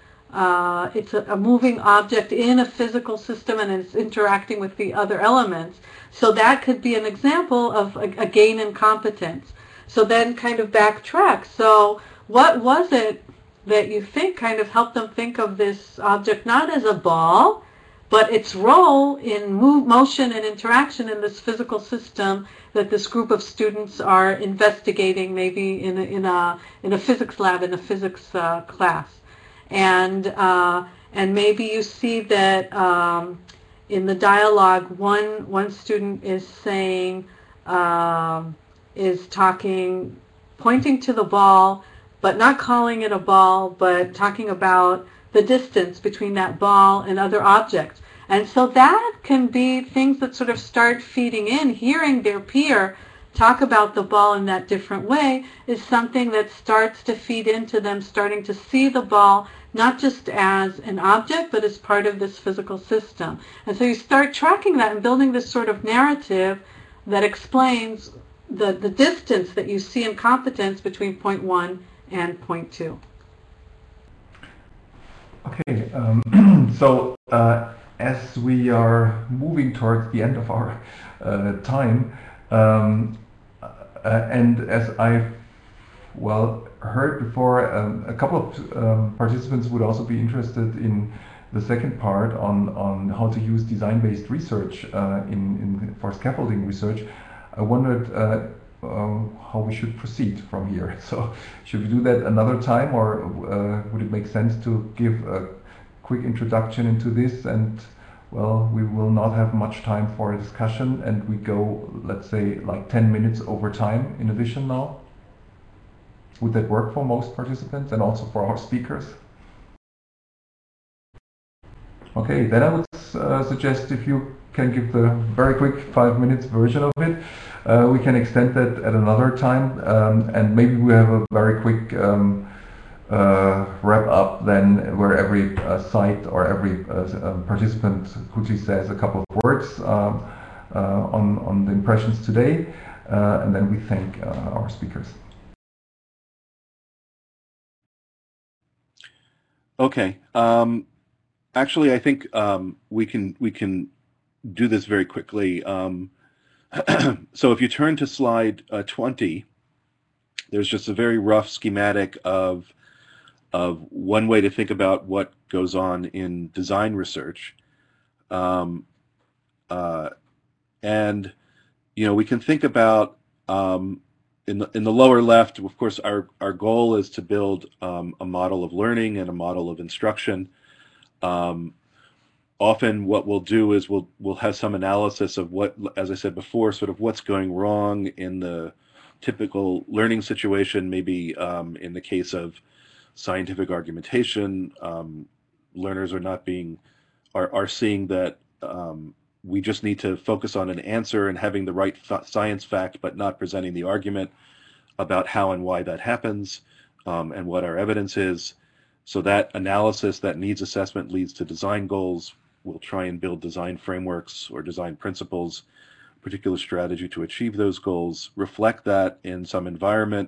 object in a physical system, and it's interacting with the other elements. So that could be an example of a gain in competence. So then kind of backtrack. So what was it that you think kind of helped them think of this object not as a ball, but its role in motion and interaction in this physical system that this group of students are investigating, maybe in a physics lab, in a physics class. And maybe you see that in the dialogue, one student is saying, is talking, pointing to the ball, but not calling it a ball, but talking about the distance between that ball and other objects. And so that can be things that sort of start feeding in. Hearing their peer talk about the ball in that different way is something that starts to feed into them starting to see the ball not just as an object, but as part of this physical system. And so you start tracking that and building this sort of narrative that explains the distance that you see in competence between point 1 and point 2. Okay, so as we are moving towards the end of our time, and as I've heard before, a couple of participants would also be interested in the second part on how to use design-based research for scaffolding research. I wondered how we should proceed from here. So should we do that another time, or would it make sense to give a quick introduction into this? And well, we will not have much time for a discussion, and we go, let's say, like 10 minutes over time in addition now. Would that work for most participants and also for our speakers? Okay, then I would suggest if you can give the very quick 5 minutes version of it. We can extend that at another time, and maybe we have a very quick wrap up then, where every site or every participant quickly says a couple of words on the impressions today, and then we thank our speakers. Okay. Actually, I think we can do this very quickly. So if you turn to slide 20, there's just a very rough schematic of one way to think about what goes on in design research. And we can think about in the lower left, of course, our goal is to build a model of learning and a model of instruction. Often what we'll do is we'll have some analysis of what, as I said before, sort of what's going wrong in the typical learning situation. Maybe in the case of scientific argumentation, learners are seeing that we just need to focus on an answer and having the right science fact, but not presenting the argument about how and why that happens, and what our evidence is. So that analysis, that needs assessment, leads to design goals. We'll try and build design frameworks or design principles, particular strategy to achieve those goals, reflect that in some environment.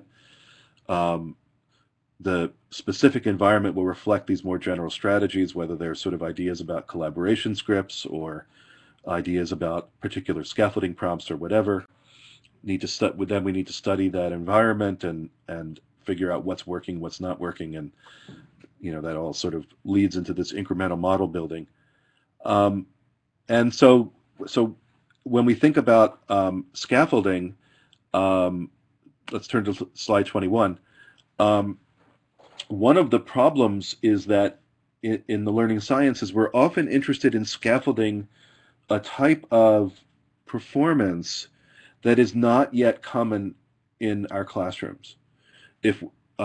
The specific environment will reflect these more general strategies, whether they're sort of ideas about collaboration scripts or ideas about particular scaffolding prompts or whatever. Then we need to study that environment and figure out what's working, what's not working, and that all sort of leads into this incremental model building. and so when we think about scaffolding, let's turn to slide 21. One of the problems is that in the learning sciences, we're often interested in scaffolding a type of performance that is not yet common in our classrooms. If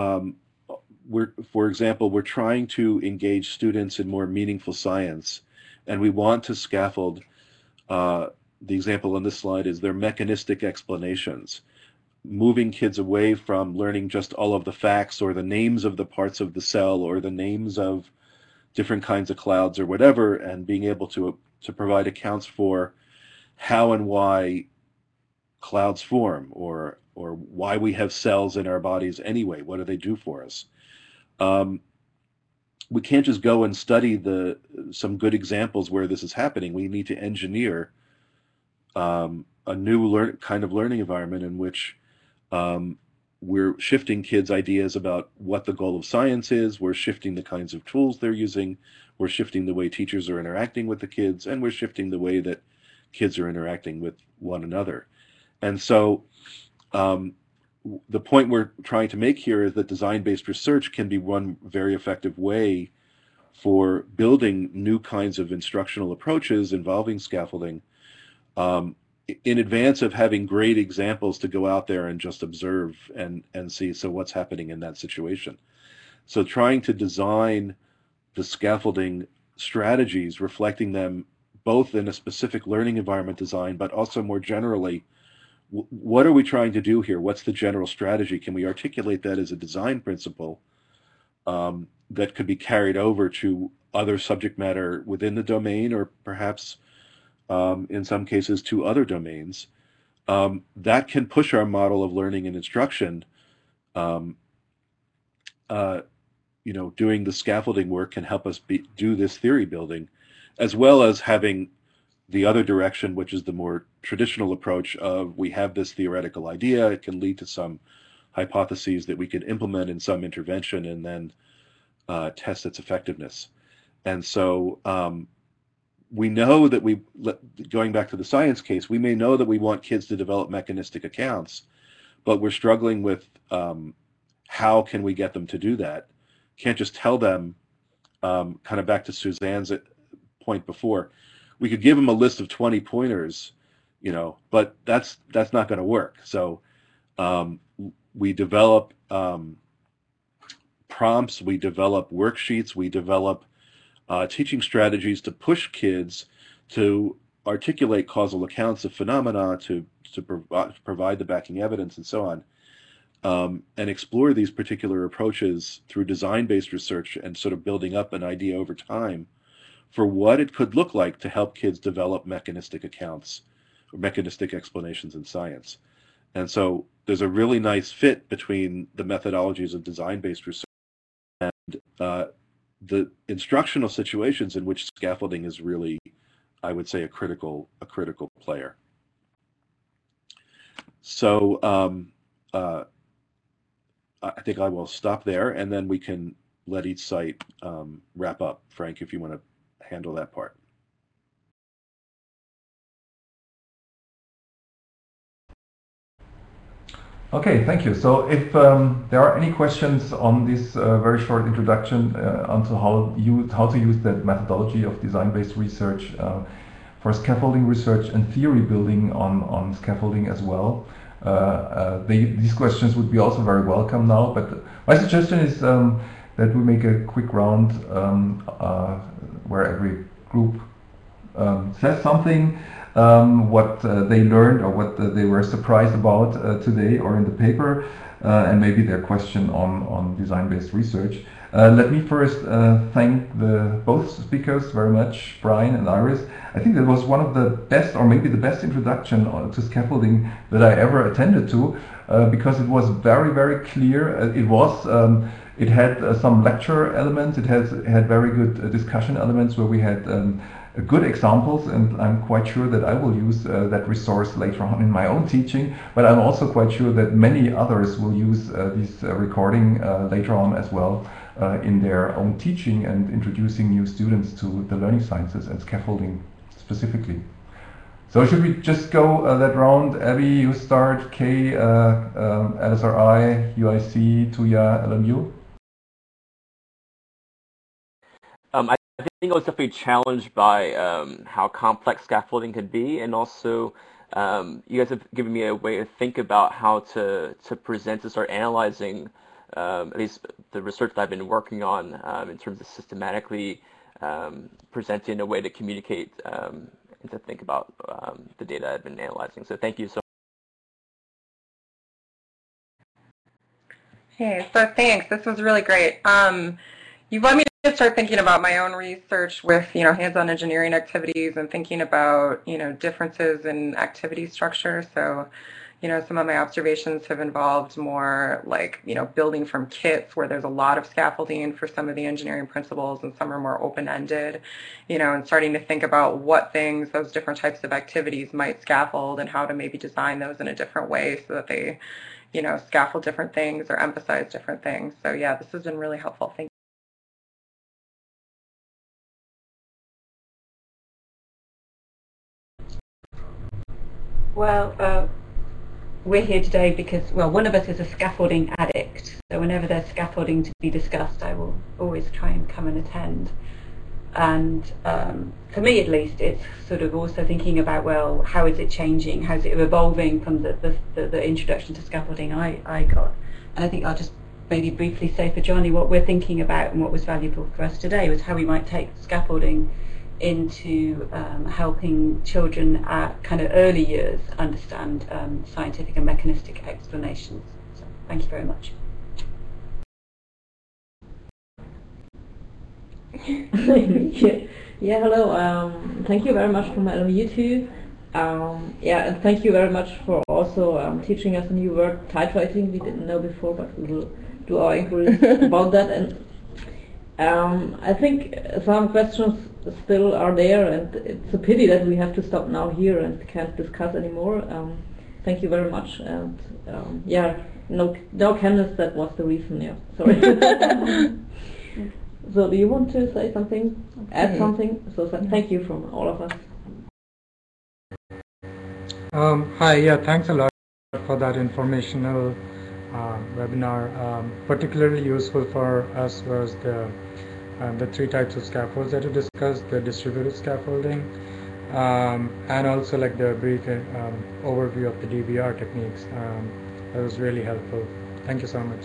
for example, we're trying to engage students in more meaningful science, and we want to scaffold, the example on this slide is their mechanistic explanations, moving kids away from learning just all of the facts or the names of the parts of the cell or the names of different kinds of clouds or whatever, and being able to provide accounts for how and why clouds form, or why we have cells in our bodies anyway. What do they do for us? We can't just go and study some good examples where this is happening. We need to engineer a new kind of learning environment in which we're shifting kids' ideas about what the goal of science is, we're shifting the kinds of tools they're using, we're shifting the way teachers are interacting with the kids, and we're shifting the way that kids are interacting with one another. And so the point we're trying to make here is that design-based research can be one very effective way for building new kinds of instructional approaches involving scaffolding, in advance of having great examples to go out there and just observe and see, so what's happening in that situation. So trying to design the scaffolding strategies, reflecting them both in a specific learning environment design, but also more generally, what are we trying to do here? What's the general strategy? Can we articulate that as a design principle that could be carried over to other subject matter within the domain, or perhaps in some cases to other domains, that can push our model of learning and instruction. Doing the scaffolding work can help us do this theory building, as well as having the other direction, which is the more traditional approach of, we have this theoretical idea, it can lead to some hypotheses that we can implement in some intervention and then test its effectiveness. And so we know that going back to the science case, we may know that we want kids to develop mechanistic accounts, but we're struggling with how can we get them to do that. Can't just tell them, kind of back to Suzanne's point before, we could give them a list of 20 pointers, but that's not going to work. So we develop prompts, we develop worksheets, we develop teaching strategies to push kids to articulate causal accounts of phenomena, to provide the backing evidence and so on, and explore these particular approaches through design-based research and sort of building up an idea over time for what it could look like to help kids develop mechanistic accounts or mechanistic explanations in science. And so there's a really nice fit between the methodologies of design-based research and the instructional situations in which scaffolding is really, I would say, a critical player. So I think I will stop there, and then we can let each site wrap up. Frank, if you want to handle that part. Okay, thank you. So if there are any questions on this very short introduction onto how to use that methodology of design-based research for scaffolding research and theory building on scaffolding as well, these questions would be also very welcome now. But my suggestion is that we make a quick round where every group says something, what they learned or what they were surprised about today or in the paper, and maybe their question on design-based research. Let me first thank both speakers very much, Brian and Iris. I think that was one of the best, or maybe the best introduction to scaffolding that I ever attended to, because it was very, very clear. It had some lecture elements. It had very good discussion elements where we had good examples, and I'm quite sure that I will use that resource later on in my own teaching, but I'm also quite sure that many others will use this recording later on as well in their own teaching and introducing new students to the learning sciences and scaffolding specifically. So should we just go that round? Abby, you start. Kay, LSRI, UIC, Tuya, LMU. I think I was definitely challenged by how complex scaffolding could be, and also you guys have given me a way to think about how to present and start analyzing at least the research that I've been working on in terms of systematically presenting a way to communicate and to think about the data I've been analyzing. So thank you so much. Hey, so thanks. This was really great. You led me to start thinking about my own research with, hands-on engineering activities and thinking about, differences in activity structure. So, some of my observations have involved more like, building from kits where there's a lot of scaffolding for some of the engineering principles, and some are more open-ended, and starting to think about what things those different types of activities might scaffold and how to maybe design those in a different way so that they, scaffold different things or emphasize different things. So yeah, this has been really helpful. Thank you. Well, we're here today because, well, one of us is a scaffolding addict. So whenever there's scaffolding to be discussed, I will always try and come and attend. And for me, at least, it's sort of also thinking about, well, how is it changing? How is it evolving from the introduction to scaffolding I got? And I think I'll just maybe briefly say for Johnny, what we're thinking about and what was valuable for us today was how we might take scaffolding into helping children at kind of early years understand scientific and mechanistic explanations. So thank you very much. Yeah, hello. Thank you very much from LMU too. And thank you very much for also teaching us a new word, titrating. We didn't know before, but we will do our inquiries about that. And I think some questions still are there, and it's a pity that we have to stop now here and can't discuss anymore. Thank you very much. And no canvas, that was the reason. Yeah, sorry. So do you want to say something, add something? So thank you from all of us. Hi, yeah, thanks a lot for that informational webinar. Particularly useful for us was the three types of scaffolds that you discussed, the distributed scaffolding, and also like the brief overview of the DBR techniques. That was really helpful. Thank you so much.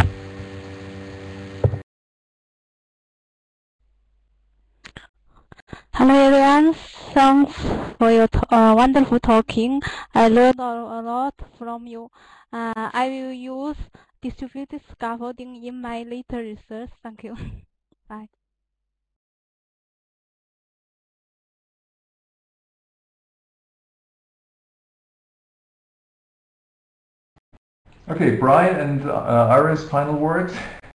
Hello everyone, thanks for your wonderful talking. I learned a lot from you. I will use distributed scaffolding in my later research. Thank you. Bye. Okay, Brian and Iris, final words.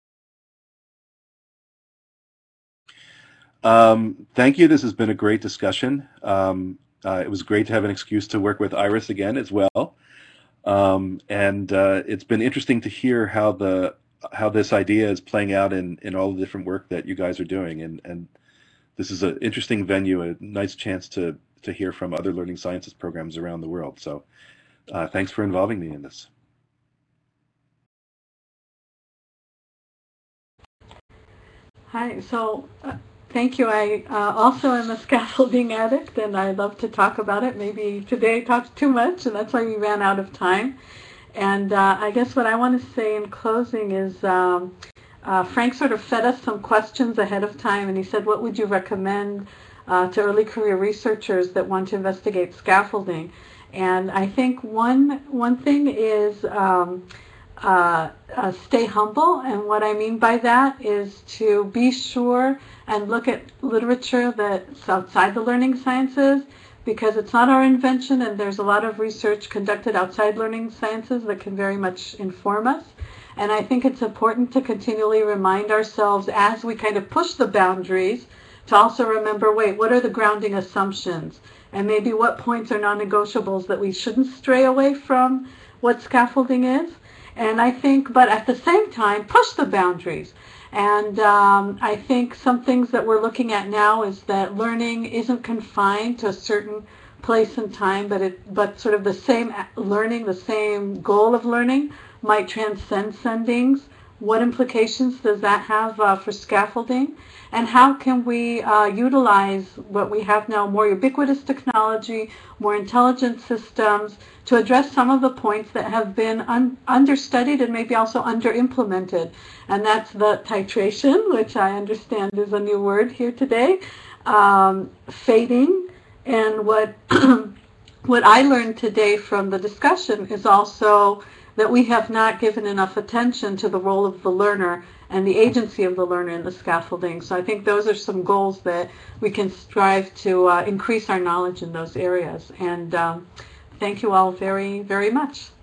Thank you. This has been a great discussion. It was great to have an excuse to work with Iris again as well. And it's been interesting to hear how this idea is playing out in all the different work that you guys are doing. And this is an interesting venue, a nice chance to hear from other learning sciences programs around the world. So thanks for involving me in this. Hi, so thank you. I also am a scaffolding addict, and I love to talk about it. Maybe today I talked too much, and that's why we ran out of time. And I guess what I want to say in closing is Frank sort of fed us some questions ahead of time, and he said, what would you recommend to early career researchers that want to investigate scaffolding? And I think one thing is stay humble, and what I mean by that is to be sure and look at literature that's outside the learning sciences, because it's not our invention, and there's a lot of research conducted outside learning sciences that can very much inform us. And I think it's important to continually remind ourselves as we kind of push the boundaries to also remember, wait, what are the grounding assumptions? And maybe what points are non-negotiables that we shouldn't stray away from what scaffolding is? And I think, but at the same time, push the boundaries. And I think some things that we're looking at now is that learning isn't confined to a certain place and time, but sort of the same learning, the same goal of learning might transcend sendings. What implications does that have for scaffolding? And how can we utilize what we have now, more ubiquitous technology, more intelligent systems, to address some of the points that have been understudied and maybe also under-implemented? And that's the titration, which I understand is a new word here today, fading, and what what I learned today from the discussion is also that we have not given enough attention to the role of the learner and the agency of the learner in the scaffolding. So I think those are some goals that we can strive to increase our knowledge in those areas. And thank you all very, very much.